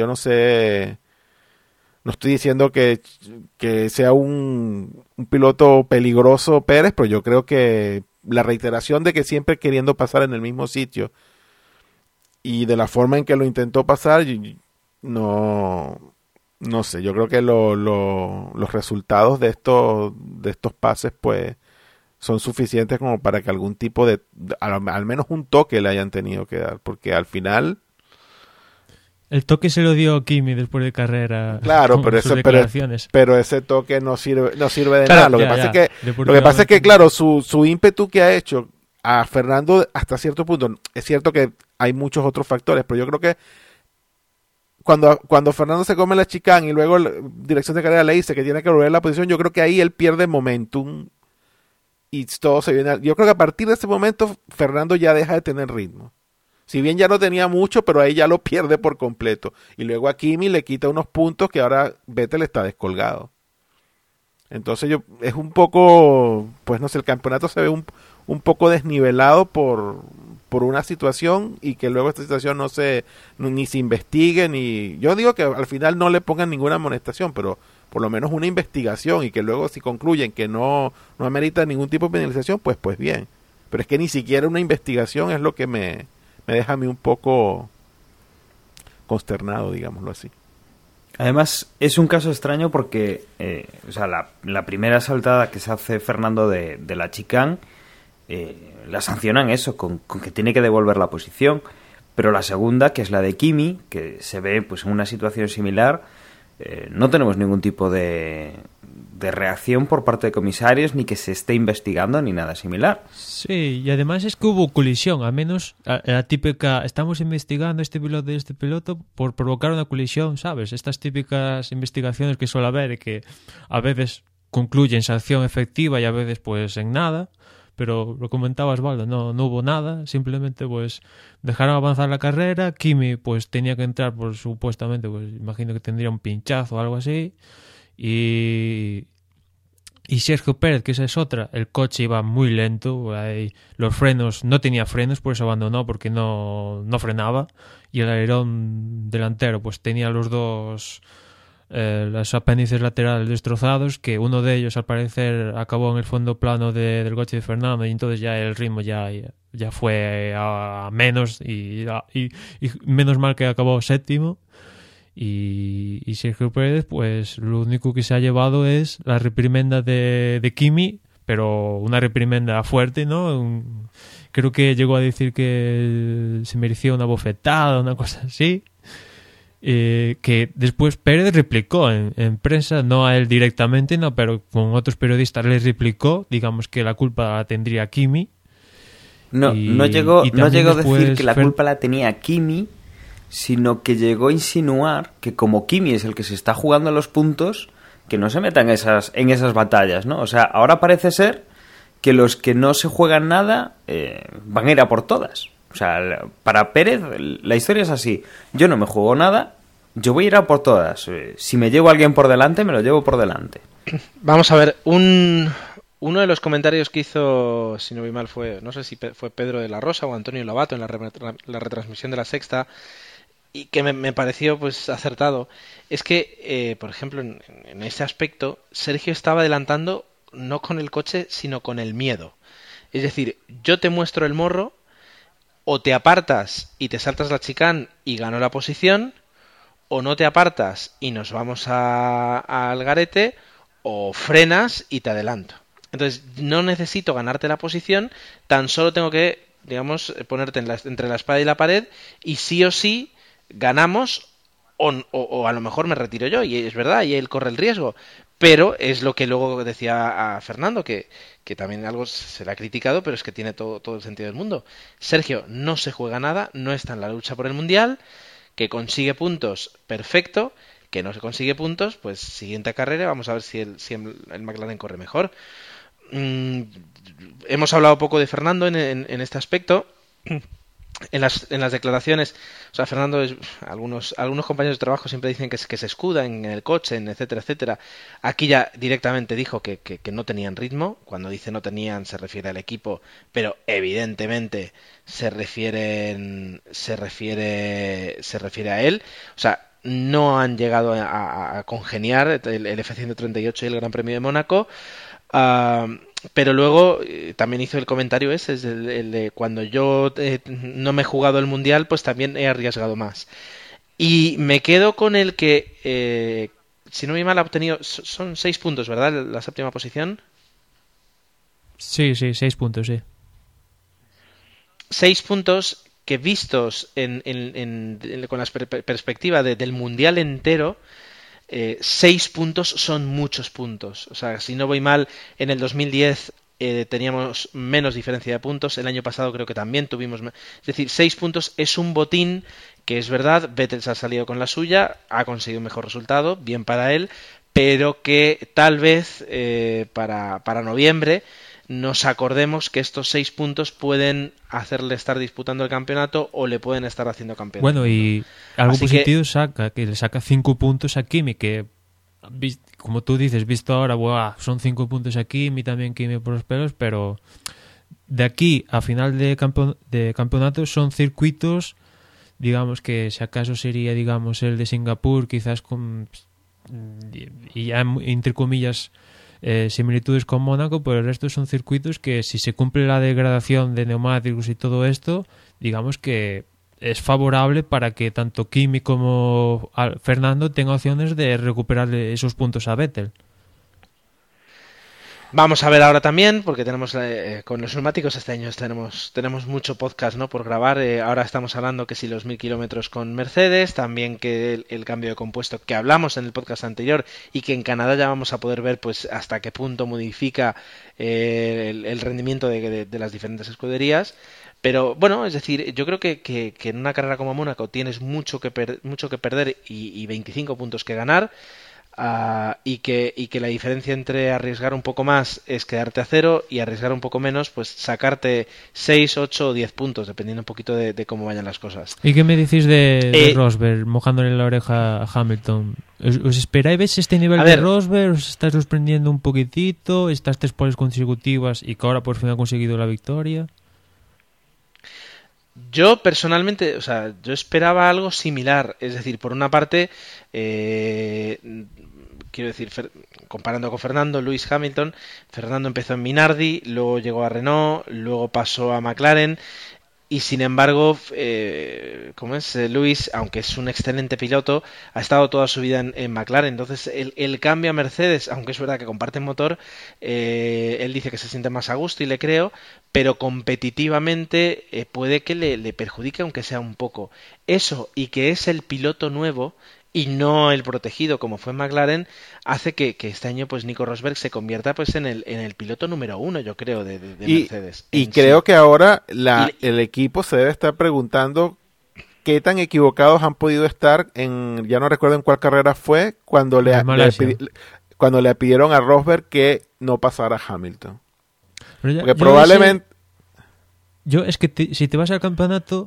E: no estoy diciendo que sea un piloto peligroso Pérez, pero yo creo que la reiteración de que siempre queriendo pasar en el mismo sitio y de la forma en que lo intentó pasar, no sé, yo creo que los resultados de estos pases pues son suficientes como para que algún tipo de al menos un toque le hayan tenido que dar, porque al final
D: el toque se lo dio Kimi después de carrera.
E: Claro, pero ese toque no sirve de nada. Lo que pasa es que claro, su ímpetu que ha hecho a Fernando hasta cierto punto, es cierto que hay muchos otros factores, pero yo creo que cuando Fernando se come la chicane y luego la dirección de carrera le dice que tiene que volver a la posición, yo creo que ahí él pierde momentum y todo se viene. Yo creo que a partir de ese momento Fernando ya deja de tener ritmo. Si bien ya no tenía mucho, pero ahí ya lo pierde por completo. Y luego a Kimi le quita unos puntos que ahora Vettel está descolgado. Entonces es un poco, pues no sé, el campeonato se ve un poco desnivelado por por una situación y que luego esta situación ni se investigue, ni yo digo que al final no le pongan ninguna amonestación, pero por lo menos una investigación, y que luego si concluyen que no amerita ningún tipo de penalización, pues bien. Pero es que ni siquiera una investigación es lo que me deja a mí un poco consternado, digámoslo así.
C: Además, es un caso extraño porque la primera saltada que se hace Fernando de la chicane, la sancionan eso, con que tiene que devolver la posición. Pero la segunda, que es la de Kimi, que se ve pues en una situación similar, no tenemos ningún tipo de reacción por parte de comisarios, ni que se esté investigando, ni nada similar.
D: Sí, y además es que hubo colisión, al menos la típica, estamos investigando este piloto por provocar una colisión, ¿sabes? Estas típicas investigaciones que suele haber y que a veces concluyen sanción efectiva y a veces pues en nada, pero lo comentaba Osvaldo, no hubo nada, simplemente pues dejaron avanzar la carrera, Kimi pues tenía que entrar, por supuestamente, pues imagino que tendría un pinchazo o algo así, y Sergio Pérez, que esa es otra, el coche iba muy lento, los frenos, no tenía frenos, por eso abandonó, porque no frenaba, y el alerón delantero pues tenía los dos los apéndices laterales destrozados, que uno de ellos al parecer acabó en el fondo plano del coche de Fernando, y entonces ya el ritmo ya fue a menos, y menos mal que acabó séptimo. Y Sergio Pérez pues lo único que se ha llevado es la reprimenda de Kimi, pero una reprimenda fuerte, ¿no? Creo que llegó a decir que se merecía una bofetada, una cosa así, que después Pérez replicó en prensa, no a él directamente, no, pero con otros periodistas le replicó, digamos que la culpa la tendría Kimi.
C: No llegó a decir que la culpa la tenía Kimi, sino que llegó a insinuar que como Kimi es el que se está jugando los puntos, que no se metan en esas batallas, ¿no? O sea, ahora parece ser que los que no se juegan nada van a ir a por todas. O sea, para Pérez la historia es así: yo no me juego nada, yo voy a ir a por todas. Si me llevo a alguien por delante, me lo llevo por delante.
B: Vamos a ver, uno de los comentarios que hizo, si no vi mal, no sé si fue Pedro de la Rosa o Antonio Lobato en la retransmisión de La Sexta, y que me pareció pues acertado, es que, por ejemplo, en ese aspecto, Sergio estaba adelantando no con el coche, sino con el miedo. Es decir, yo te muestro el morro, o te apartas y te saltas la chicane y gano la posición, o no te apartas y nos vamos al garete, o frenas y te adelanto. Entonces, no necesito ganarte la posición, tan solo tengo que, digamos, ponerte entre la espada y la pared, y sí o sí ganamos, o a lo mejor me retiro yo, y es verdad, y él corre el riesgo. Pero es lo que luego decía a Fernando, que también algo se le ha criticado, pero es que tiene todo el sentido del mundo. Sergio no se juega nada, no está en la lucha por el Mundial, que consigue puntos, perfecto, que no se consigue puntos, pues siguiente carrera, vamos a ver si el McLaren corre mejor. Hemos hablado poco de Fernando en este aspecto. En las declaraciones, o sea, Fernando, algunos compañeros de trabajo siempre dicen que se escuda en el coche, etcétera, etcétera. Aquí ya directamente dijo que no tenían ritmo. Cuando dice no tenían, se refiere al equipo, pero evidentemente se refiere a él. O sea, no han llegado a congeniar el F138 y el Gran Premio de Mónaco. Pero luego también hizo el comentario ese, es el de cuando yo no me he jugado el Mundial, pues también he arriesgado más. Y me quedo con el que, si no me mal, ha obtenido, son 6 puntos, ¿verdad? La séptima posición.
D: Sí, 6 puntos, sí.
B: 6 puntos que vistos con la perspectiva del Mundial entero, 6 puntos son muchos puntos. O sea, si no voy mal, en el 2010 teníamos menos diferencia de puntos. El año pasado creo que también tuvimos... Es decir, 6 puntos es un botín que es verdad, Vettel se ha salido con la suya, ha conseguido un mejor resultado, bien para él, pero que tal vez para noviembre nos acordemos que estos 6 puntos pueden hacerle estar disputando el campeonato o le pueden estar haciendo campeón.
D: Bueno, y algo así positivo que le saca 5 puntos a Kimi, que como tú dices, visto ahora, son 5 puntos a Kimi, también Kimi por los pelos, pero de aquí a final de campeonato son circuitos, digamos que si acaso sería, digamos, el de Singapur, quizás con, y ya entre comillas, similitudes con Mónaco, pero el resto son circuitos que si se cumple la degradación de neumáticos y todo esto, digamos que es favorable para que tanto Kimi como Fernando tengan opciones de recuperar esos puntos a Vettel.
B: Vamos a ver ahora también, porque tenemos con los neumáticos este año tenemos mucho podcast, ¿no?, por grabar. Ahora estamos hablando que si los 1000 kilómetros con Mercedes, también que el cambio de compuesto que hablamos en el podcast anterior y que en Canadá ya vamos a poder ver pues hasta qué punto modifica el rendimiento de las diferentes escuderías. Pero bueno, es decir, yo creo que en una carrera como Mónaco tienes mucho que perder y 25 puntos que ganar. Y que la diferencia entre arriesgar un poco más es quedarte a cero y arriesgar un poco menos, pues sacarte 6, 8 o 10 puntos, dependiendo un poquito de cómo vayan las cosas.
D: ¿Y qué me decís de Rosberg mojándole la oreja a Hamilton? ¿Os esperáis este nivel de Rosberg? ¿Os está sorprendiendo un poquitito? ¿Estas 3 poles consecutivas y que ahora por fin ha conseguido la victoria?
B: Yo personalmente, o sea, yo esperaba algo similar, es decir, por una parte, quiero decir, comparando con Fernando, Lewis Hamilton, Fernando empezó en Minardi, luego llegó a Renault, luego pasó a McLaren. Y sin embargo, Lewis, aunque es un excelente piloto, ha estado toda su vida en McLaren. Entonces, el cambio a Mercedes, aunque es verdad que comparten motor, él dice que se siente más a gusto y le creo, pero competitivamente puede que le perjudique, aunque sea un poco. Eso, y que es el piloto nuevo y no el protegido como fue en McLaren, hace que este año pues Nico Rosberg se convierta pues en el piloto número 1, yo creo, de Mercedes.
E: Y creo que ahora el equipo se debe estar preguntando qué tan equivocados han podido estar ya no recuerdo en cuál carrera fue, cuando le pidieron a Rosberg que no pasara a Hamilton. Porque probablemente...
D: Es que si te vas al campeonato,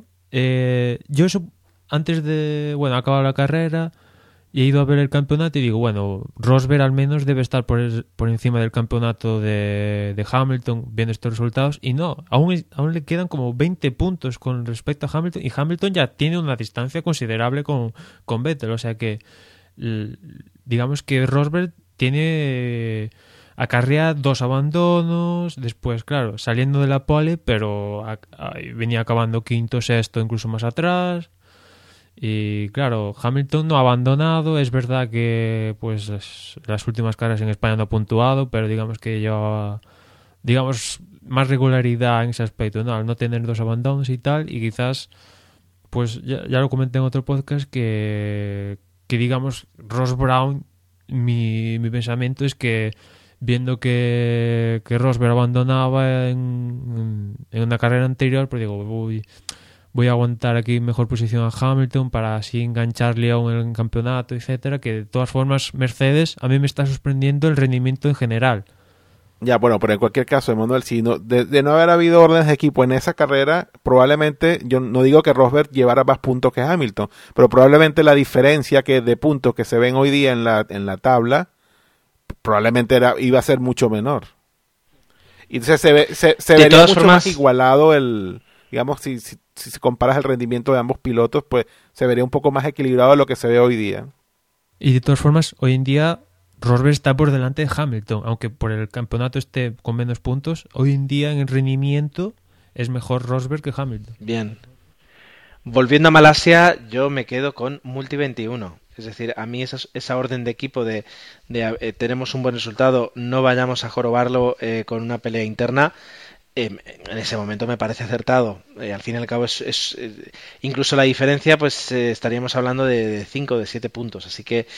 D: antes de, acabar la carrera y he ido a ver el campeonato y digo, Rosberg al menos debe estar por encima del campeonato de Hamilton viendo estos resultados, y no, aún le quedan como 20 puntos con respecto a Hamilton, y Hamilton ya tiene una distancia considerable con Vettel, o sea que digamos que Rosberg acarrea 2 abandonos, después, claro, saliendo de la pole, pero venía acabando quinto, sexto, incluso más atrás. Y claro, Hamilton no ha abandonado, es verdad que pues las últimas carreras en España no ha puntuado, pero digamos que lleva más regularidad en ese aspecto, ¿no? Al no tener 2 abandonos y tal, y quizás pues ya lo comenté en otro podcast que digamos Ross Brown, mi pensamiento es que viendo que Rosberg abandonaba en una carrera anterior, pues digo, voy a aguantar aquí mejor posición a Hamilton para así engancharle aún en el campeonato, etcétera, que de todas formas Mercedes a mí me está sorprendiendo el rendimiento en general.
E: Ya, bueno, pero en cualquier caso, Emanuel, si de no haber habido órdenes de equipo en esa carrera, probablemente, yo no digo que Rosberg llevara más puntos que Hamilton, pero probablemente la diferencia de puntos que se ven hoy día en la tabla, probablemente iba a ser mucho menor. Y entonces se vería mucho más igualado digamos, si comparas el rendimiento de ambos pilotos, pues se vería un poco más equilibrado de lo que se ve hoy día.
D: Y de todas formas, hoy en día Rosberg está por delante de Hamilton, aunque por el campeonato esté con menos puntos, hoy en día en el rendimiento es mejor Rosberg que Hamilton.
B: Bien. Volviendo a Malasia, yo me quedo con Multi 21. Es decir, a mí esa orden de equipo de tenemos un buen resultado, no vayamos a jorobarlo con una pelea interna, en ese momento me parece acertado. Al fin y al cabo incluso la diferencia, pues estaríamos hablando de 5 de 7 puntos, así que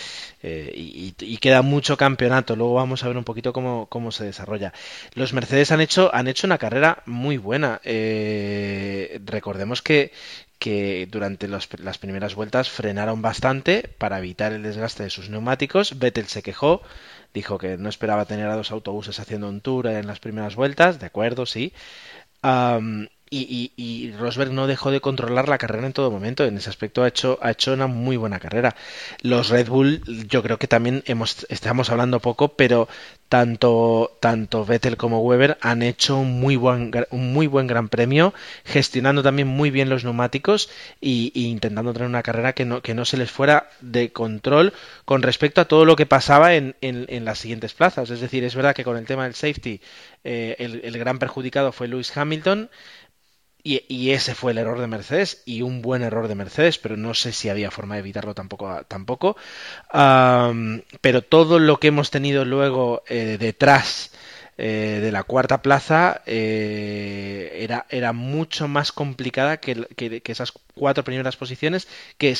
B: y queda mucho campeonato. Luego vamos a ver un poquito cómo se desarrolla. Los Mercedes han hecho una carrera muy buena. Recordemos que durante las primeras vueltas frenaron bastante para evitar el desgaste de sus neumáticos. Vettel se quejó, dijo que no esperaba tener a 2 autobuses haciendo un tour en las primeras vueltas, de acuerdo, sí. y Rosberg no dejó de controlar la carrera en todo momento. En ese aspecto ha hecho una muy buena carrera. Los Red Bull, yo creo que también estamos hablando poco, pero tanto Vettel como Webber han hecho un muy buen Gran Premio, gestionando también muy bien los neumáticos y intentando tener una carrera que no se les fuera de control con respecto a todo lo que pasaba en las siguientes plazas. Es decir, es verdad que con el tema del safety el gran perjudicado fue Lewis Hamilton. Y ese fue el error de Mercedes, y un buen error de Mercedes, pero no sé si había forma de evitarlo tampoco. Pero todo lo que hemos tenido luego detrás de la cuarta plaza era mucho más complicada que esas 4 primeras posiciones, que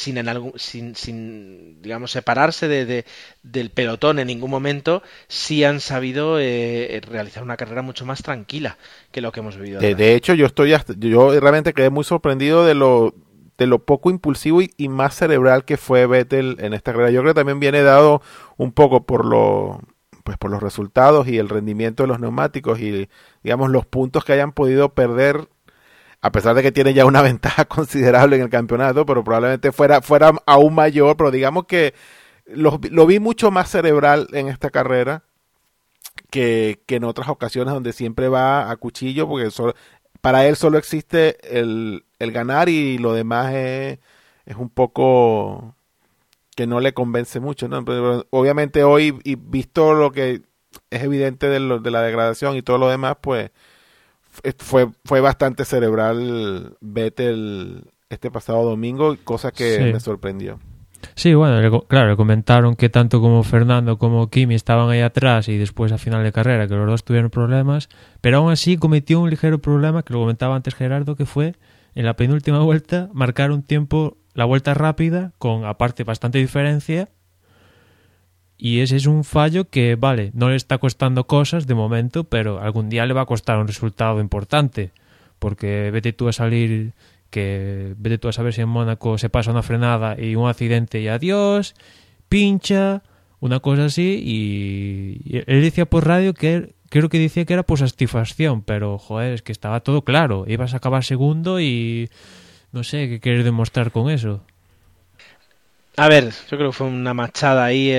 B: sin digamos separarse del pelotón en ningún momento, sí han sabido realizar una carrera mucho más tranquila que lo que hemos vivido.
E: De hecho, yo realmente quedé muy sorprendido de lo poco impulsivo y más cerebral que fue Vettel en esta carrera. Yo creo que también viene dado un poco por los resultados y el rendimiento de los neumáticos y, digamos, los puntos que hayan podido perder, a pesar de que tiene ya una ventaja considerable en el campeonato, pero probablemente fuera aún mayor. Pero digamos que lo vi mucho más cerebral en esta carrera que en otras ocasiones, donde siempre va a cuchillo, porque para él solo existe el ganar, y lo demás es un poco que no le convence mucho, ¿no? Pero obviamente hoy, y visto lo que es evidente de la degradación y todo lo demás, pues fue bastante cerebral Vettel este pasado domingo, cosa que me sorprendió.
D: Sí, bueno, claro, le comentaron que tanto como Fernando como Kimi estaban ahí atrás, y después a final de carrera que los dos tuvieron problemas, pero aún así cometió un ligero problema, que lo comentaba antes Gerardo, que fue en la penúltima vuelta marcar un tiempo, la vuelta rápida, con aparte bastante diferencia, y ese es un fallo que, vale, no le está costando cosas de momento, pero algún día le va a costar un resultado importante, porque vete tú a saber si en Mónaco se pasa una frenada y un accidente y adiós, pincha, una cosa así, y él decía por radio que creo que decía que era por satisfacción, pero joder, es que estaba todo claro, ibas a acabar segundo y no sé qué quieres demostrar con eso.
B: A ver, yo creo que fue una machada ahí,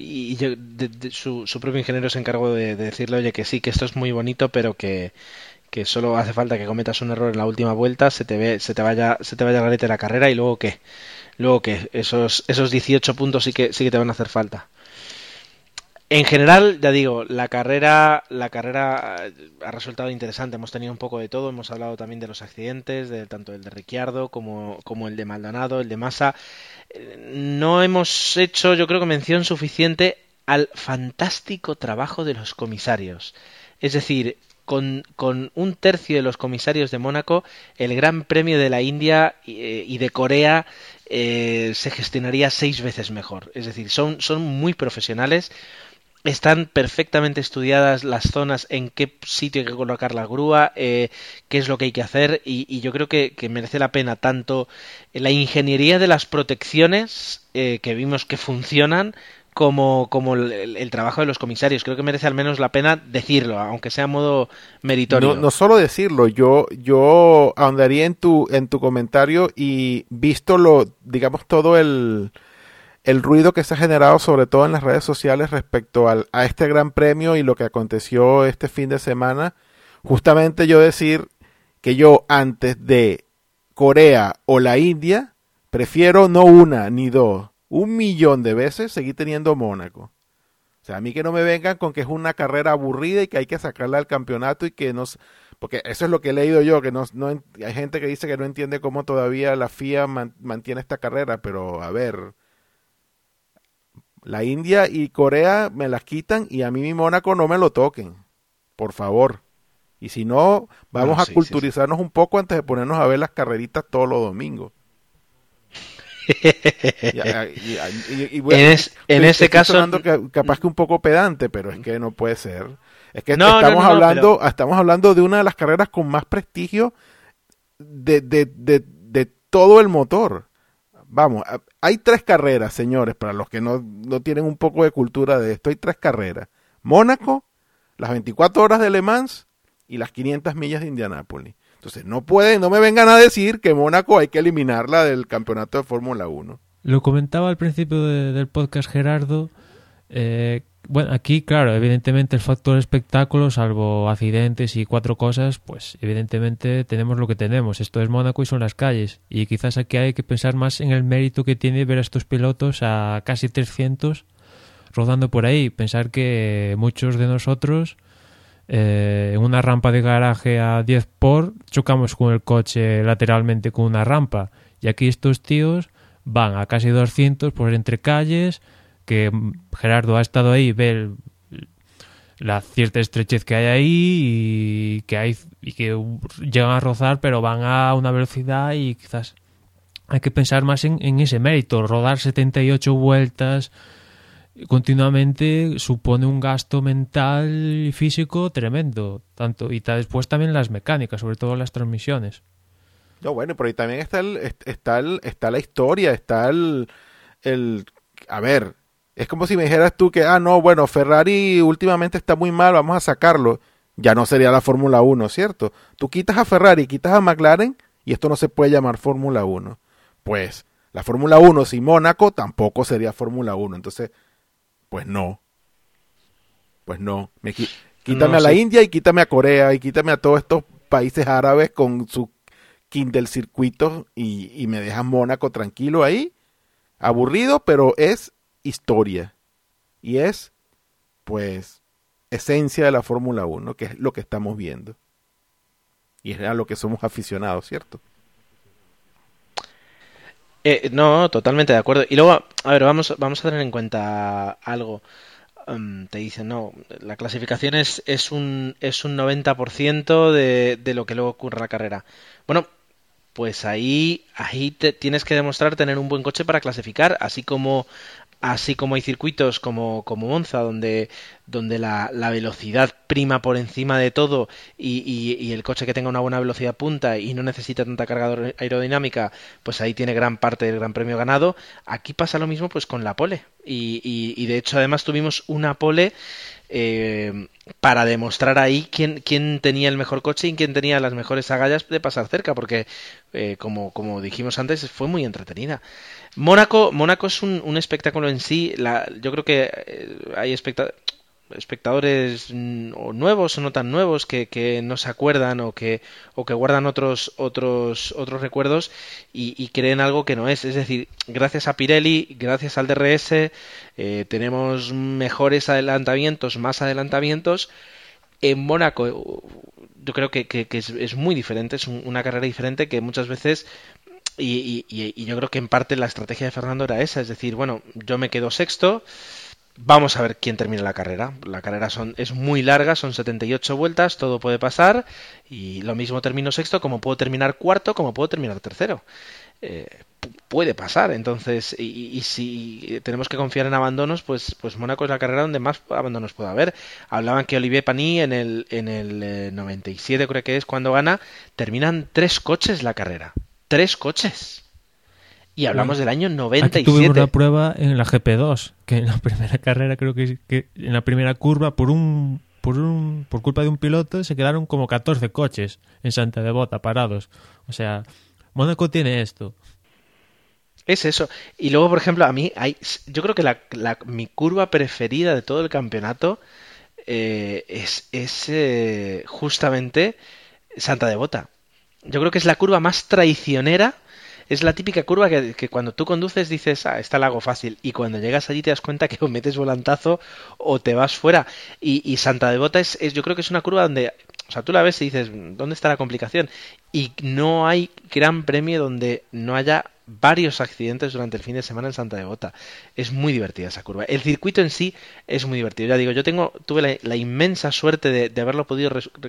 B: su propio ingeniero se encargó de decirle, oye, que sí, que esto es muy bonito, pero que solo hace falta que cometas un error en la última vuelta, se te vaya la letra de la carrera, y luego qué, esos 18 puntos sí que te van a hacer falta. En general, ya digo, la carrera ha resultado interesante. Hemos tenido un poco de todo. Hemos hablado también de los accidentes, tanto el de Ricciardo como el de Maldonado, el de Massa. No hemos hecho, yo creo que, mención suficiente al fantástico trabajo de los comisarios. Es decir, con 1/3 de los comisarios de Mónaco, el Gran Premio de la India y de Corea se gestionaría 6 veces mejor. Es decir, son muy profesionales. Están perfectamente estudiadas las zonas, en qué sitio hay que colocar la grúa, qué es lo que hay que hacer, y yo creo que merece la pena tanto la ingeniería de las protecciones que vimos que funcionan, como el trabajo de los comisarios. Creo que merece al menos la pena decirlo, aunque sea a modo meritorio.
E: No solo decirlo, yo ahondaría en tu comentario, y visto digamos, todo el ruido que se ha generado, sobre todo en las redes sociales, respecto a este Gran Premio y lo que aconteció este fin de semana, justamente yo decir que yo, antes de Corea o la India, prefiero no una ni dos, 1.000.000 de veces seguir teniendo Mónaco. O sea, a mí que no me vengan con que es una carrera aburrida y que hay que sacarla del campeonato, y que no, porque eso es lo que he leído yo, que no hay gente que dice que no entiende cómo todavía la FIA mantiene esta carrera, pero a ver, la India y Corea me las quitan, y a mí mi Mónaco no me lo toquen, por favor. Y si no, vamos a culturizarnos un poco antes de ponernos a ver las carreritas todos los domingos.
B: En ese caso,
E: capaz que un poco pedante, pero es que no puede ser. Es que estamos hablando de una de las carreras con más prestigio de todo el motor. Vamos, hay 3 carreras, señores, para los que no tienen un poco de cultura de esto. Hay 3 carreras: Mónaco, las 24 horas de Le Mans y las 500 millas de Indianápolis. Entonces no me vengan a decir que Mónaco hay que eliminarla del campeonato de Fórmula 1.
D: Lo comentaba al principio del podcast Gerardo. Bueno, aquí, claro, evidentemente el factor espectáculo, salvo accidentes y 4 cosas, pues evidentemente tenemos lo que tenemos. Esto es Mónaco y son las calles. Y quizás aquí hay que pensar más en el mérito que tiene ver a estos pilotos a casi 300 rodando por ahí. Pensar que muchos de nosotros en una rampa de garaje a 10 por chocamos con el coche lateralmente con una rampa. Y aquí estos tíos van a casi 200 por entre calles, que Gerardo ha estado ahí, ve la cierta estrechez que hay ahí y que llegan a rozar, pero van a una velocidad y quizás hay que pensar más en ese mérito. Rodar 78 vueltas continuamente supone un gasto mental y físico tremendo, tanto y después también las mecánicas, sobre todo las transmisiones.
E: No, bueno, pero ahí también está la historia, está a ver, es como si me dijeras tú que, no, bueno, Ferrari últimamente está muy mal, vamos a sacarlo. Ya no sería la Fórmula 1, ¿cierto? Tú quitas a Ferrari, quitas a McLaren y esto no se puede llamar Fórmula 1. Pues la Fórmula 1 sin Mónaco tampoco sería Fórmula 1. Entonces, pues no. Quítame a la India y quítame a Corea y quítame a todos estos países árabes con su Kindle circuitos y me dejas Mónaco tranquilo ahí. Aburrido, pero es historia. Y es, pues, esencia de la Fórmula 1, que es lo que estamos viendo. Y es a lo que somos aficionados, ¿cierto?
B: No, totalmente de acuerdo. Y luego, a ver, vamos a tener en cuenta algo. Te dicen, no, la clasificación es un 90% de lo que luego ocurre en la carrera. Bueno, pues ahí tienes que demostrar tener un buen coche para clasificar, así como hay circuitos como Monza, donde la velocidad prima por encima de todo y el coche que tenga una buena velocidad punta y no necesita tanta carga aerodinámica, pues ahí tiene gran parte del Gran Premio ganado. Aquí pasa lo mismo pues con la pole y de hecho además tuvimos una pole para demostrar ahí quién tenía el mejor coche y quién tenía las mejores agallas de pasar cerca, porque como dijimos antes, fue muy entretenida. Mónaco es un espectáculo en sí. Yo creo que hay espectadores o nuevos o no tan nuevos que no se acuerdan o que guardan otros recuerdos y creen algo que no es. Es decir, gracias a Pirelli, gracias al DRS, tenemos mejores adelantamientos, más adelantamientos. En Mónaco yo creo que es muy diferente, es una carrera diferente que muchas veces... Y yo creo que en parte la estrategia de Fernando era esa, es decir, bueno, yo me quedo sexto, vamos a ver quién termina la carrera. La carrera es muy larga, son 78 vueltas, todo puede pasar, y lo mismo termino sexto como puedo terminar cuarto, como puedo terminar tercero. Puede pasar, entonces, y si tenemos que confiar en abandonos, pues Mónaco es la carrera donde más abandonos puede haber. Hablaban que Olivier Panis en el 97, creo que es cuando gana, terminan 3 coches la carrera. 3 coches. Y hablamos del año 97.
D: Aquí tuvimos una prueba en la GP2, que en la primera carrera, creo que en la primera curva, por culpa de un piloto, se quedaron como 14 coches en Santa Devota parados. O sea, Mónaco tiene esto.
B: Es eso. Y luego, por ejemplo, yo creo que mi curva preferida de todo el campeonato es justamente Santa Devota. Yo creo que es la curva más traicionera. Es la típica curva que cuando tú conduces dices, está el lago fácil. Y cuando llegas allí te das cuenta que o metes volantazo o te vas fuera. Y Santa Devota yo creo que es una curva donde, o sea, tú la ves y dices, ¿dónde está la complicación? Y no hay gran premio donde no haya varios accidentes durante el fin de semana en Santa Devota. Es muy divertida esa curva. El circuito en sí es muy divertido. Ya digo, yo tuve la inmensa suerte de haberlo podido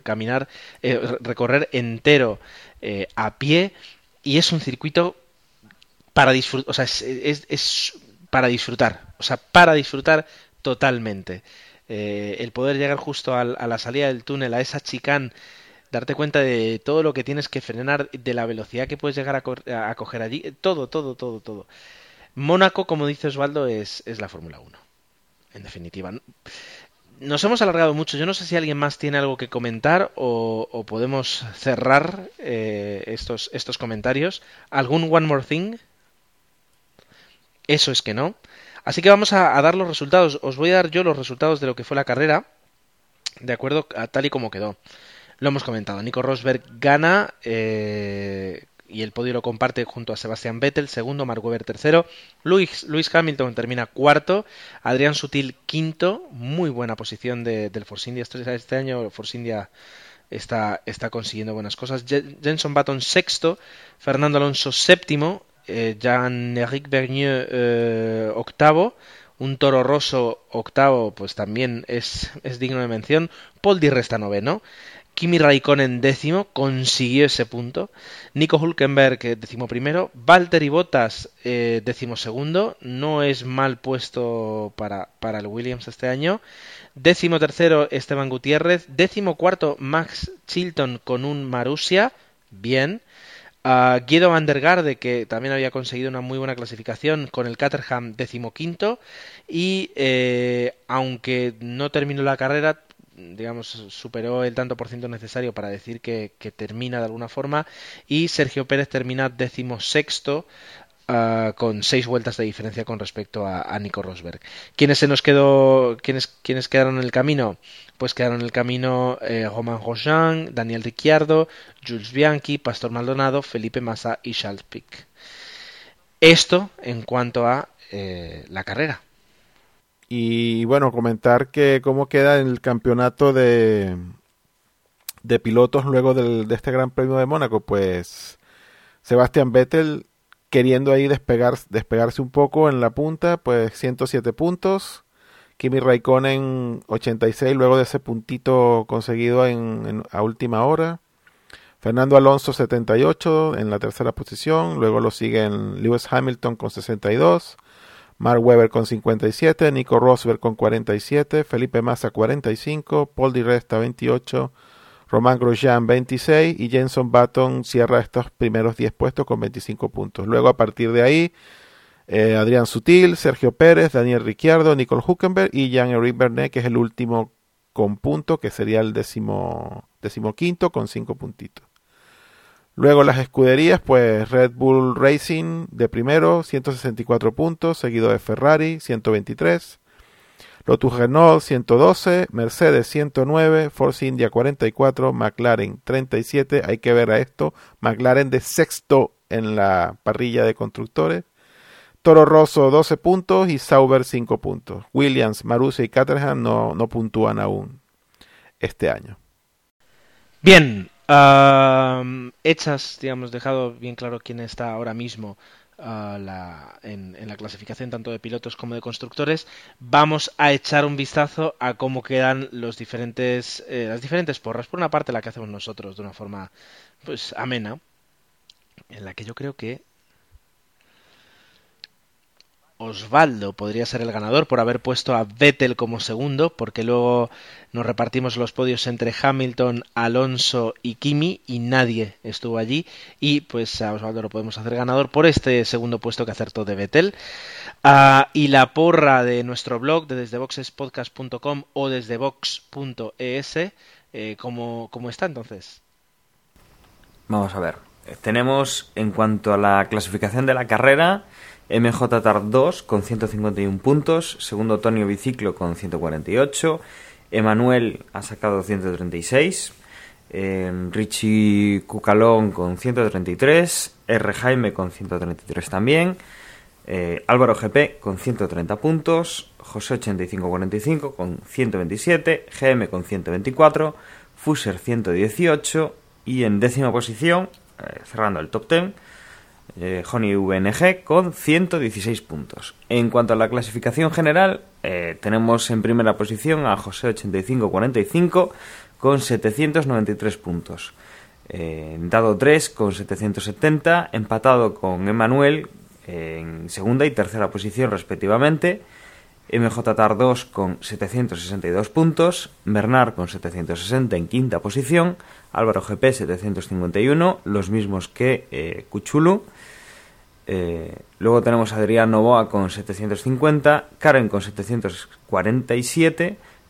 B: recorrer entero a pie, y es un circuito para disfrutar, o sea, es para disfrutar, o sea, para disfrutar totalmente. El poder llegar justo a la salida del túnel, a esa chicane, darte cuenta de todo lo que tienes que frenar, de la velocidad que puedes llegar a coger allí, todo. Mónaco, como dice Osvaldo, es la Fórmula 1, en definitiva. Nos hemos alargado mucho. Yo no sé si alguien más tiene algo que comentar o podemos cerrar estos comentarios. ¿Algún one more thing? Eso es que no. Así que vamos a dar los resultados. Os voy a dar yo los resultados de lo que fue la carrera, de acuerdo a tal y como quedó. Lo hemos comentado. Nico Rosberg gana y el podio lo comparte junto a Sebastian Vettel, segundo, Mark Webber tercero, Lewis Hamilton termina cuarto, Adrián Sutil quinto, muy buena posición del Force India. Este año Force India está consiguiendo buenas cosas. Jenson Button sexto, Fernando Alonso séptimo, Jean-Éric Vergne octavo, un Toro Rosso octavo, pues también es digno de mención. Paul Di Resta noveno, Kimi Raikkonen décimo, consiguió ese punto. Nico Hülkenberg décimo primero, Valtteri Bottas décimo segundo, no es mal puesto para el Williams este año. Décimo tercero Esteban Gutiérrez, décimo cuarto Max Chilton con un Marussia, bien. Guido van der Garde, que también había conseguido una muy buena clasificación con el Caterham, decimoquinto, y aunque no terminó la carrera, digamos, superó el tanto por ciento necesario para decir que termina de alguna forma, y Sergio Pérez termina decimosexto, con 6 vueltas de diferencia con respecto a Nico Rosberg. ¿Quiénes quedaron en el camino? Pues quedaron en el camino Romain Grosjean, Daniel Ricciardo, Jules Bianchi, Pastor Maldonado, Felipe Massa y Charles Pic. Esto en cuanto a la carrera.
E: Y bueno, comentar que cómo queda el campeonato de pilotos luego de este Gran Premio de Mónaco. Pues Sebastian Vettel, queriendo ahí despegarse un poco en la punta, pues 107 puntos. Kimi Raikkonen 86, luego de ese puntito conseguido a última hora. Fernando Alonso 78 en la tercera posición, luego lo siguen Lewis Hamilton con 62, Mark Webber con 57, Nico Rosberg con 47, Felipe Massa 45, Paul Di Resta 28, Romain Grosjean 26 y Jenson Button cierra estos primeros 10 puestos con 25 puntos. Luego a partir de ahí Adrián Sutil, Sergio Pérez, Daniel Ricciardo, Nicole Hülkenberg y Jean-Éric Vergne, que es el último con punto, que sería el decimoquinto con 5 puntitos. Luego las escuderías, pues Red Bull Racing de primero, 164 puntos, seguido de Ferrari, 123, Lotus Renault, 112, Mercedes, 109, Force India, 44, McLaren, 37, hay que ver a esto, McLaren de sexto en la parrilla de constructores, Toro Rosso, 12 puntos y Sauber, 5 puntos. Williams, Marussia y Caterham no puntúan aún este año.
B: Bien, digamos, dejado bien claro quién está ahora mismo en la clasificación tanto de pilotos como de constructores, vamos a echar un vistazo a cómo quedan las diferentes porras. Por una parte, la que hacemos nosotros de una forma pues amena, en la que yo creo que Osvaldo podría ser el ganador por haber puesto a Vettel como segundo, porque luego nos repartimos los podios entre Hamilton, Alonso y Kimi y nadie estuvo allí, y pues a Osvaldo lo podemos hacer ganador por este segundo puesto que acertó de Vettel. Y la porra de nuestro blog de desdeboxespodcast.com o desdebox.es, ¿cómo está entonces?
C: Vamos a ver. Tenemos, en cuanto a la clasificación de la carrera, MJ Tar 2 con 151 puntos, segundo Tonio Biciclo con 148, Emanuel ha sacado 136, Richie Cucalón con 133, R. Jaime con 133 también, Álvaro GP con 130 puntos, José 8545 con 127, GM con 124, Fuser 118 y en décima posición, cerrando el top 10, Joni VNG con 116 puntos. En cuanto a la clasificación general, tenemos en primera posición a José 8545 con 793 puntos, Dado 3 con 770, empatado con Emanuel en segunda y tercera posición respectivamente, MJ Tar 2 con 762 puntos, Bernard con 760 en quinta posición, Álvaro GP 751, los mismos que Cuchulu. Luego tenemos a Adrián Novoa con 750, Karen con 747,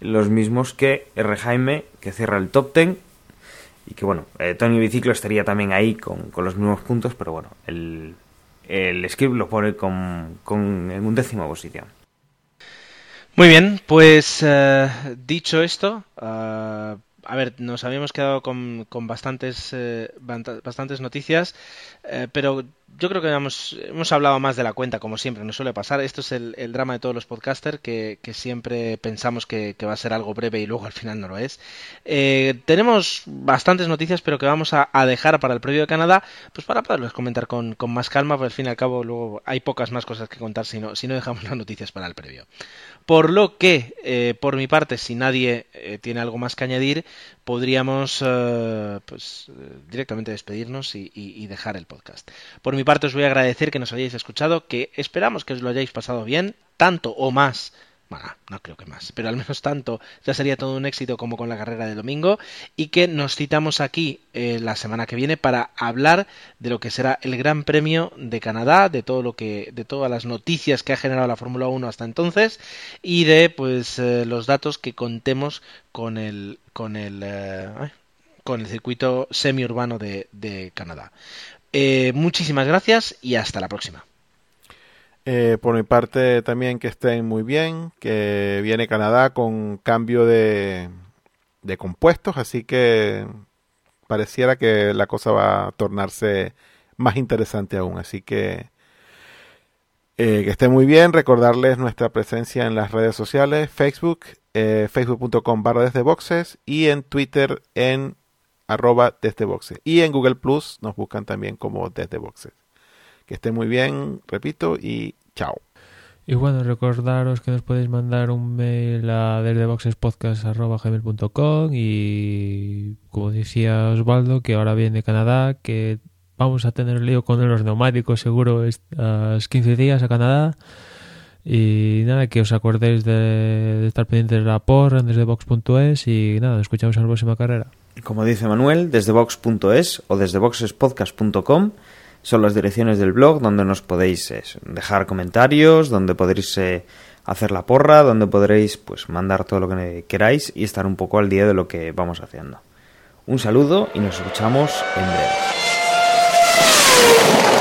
C: los mismos que R. Jaime, que cierra el top 10. Y que bueno, Tony Biciclo estaría también ahí con los mismos puntos, pero bueno, el script lo pone en 11ª posición.
B: Muy bien, pues dicho esto, a ver, nos habíamos quedado con bastantes noticias, pero yo creo que hemos hablado más de la cuenta, como siempre, nos suele pasar. Esto es el drama de todos los podcasters, que siempre pensamos que va a ser algo breve y luego al final no lo es. Tenemos bastantes noticias, pero que vamos a dejar para el previo de Canadá, pues para poderlos comentar con más calma, porque al fin y al cabo luego hay pocas más cosas que contar si no dejamos las noticias para el previo. Por lo que, por mi parte, si nadie tiene algo más que añadir, podríamos directamente despedirnos y dejar el podcast. Por mi parte, os voy a agradecer que nos hayáis escuchado, que esperamos que os lo hayáis pasado bien, tanto o más. Bueno, no creo que más, pero al menos tanto ya sería todo un éxito como con la carrera de domingo, y que nos citamos aquí la semana que viene para hablar de lo que será el Gran Premio de Canadá, de todas las noticias que ha generado la Fórmula 1 hasta entonces, y de los datos que contemos con el circuito semiurbano de Canadá. Muchísimas gracias y hasta la próxima.
E: Por mi parte también que estén muy bien, que viene Canadá con cambio de compuestos, así que pareciera que la cosa va a tornarse más interesante aún, así que estén muy bien. Recordarles nuestra presencia en las redes sociales, Facebook, facebook.com/desdeboxes, y en Twitter en @desdeboxes, y en Google Plus nos buscan también como desdeboxes. Que estén muy bien, repito, y chao.
D: Y bueno, recordaros que nos podéis mandar un mail a desdeboxespodcast@gmail.com, y como decía Osvaldo, que ahora viene Canadá, que vamos a tener lío con los neumáticos seguro estos 15 días a Canadá. Y nada, que os acordéis de estar pendientes de la porra en desdebox.es, y nada, nos escuchamos en la próxima carrera.
C: Como dice Manuel, desdebox.es o desdeboxespodcast.com son las direcciones del blog donde nos podéis dejar comentarios, donde podréis hacer la porra, donde podréis mandar todo lo que queráis y estar un poco al día de lo que vamos haciendo. Un saludo y nos escuchamos en breve.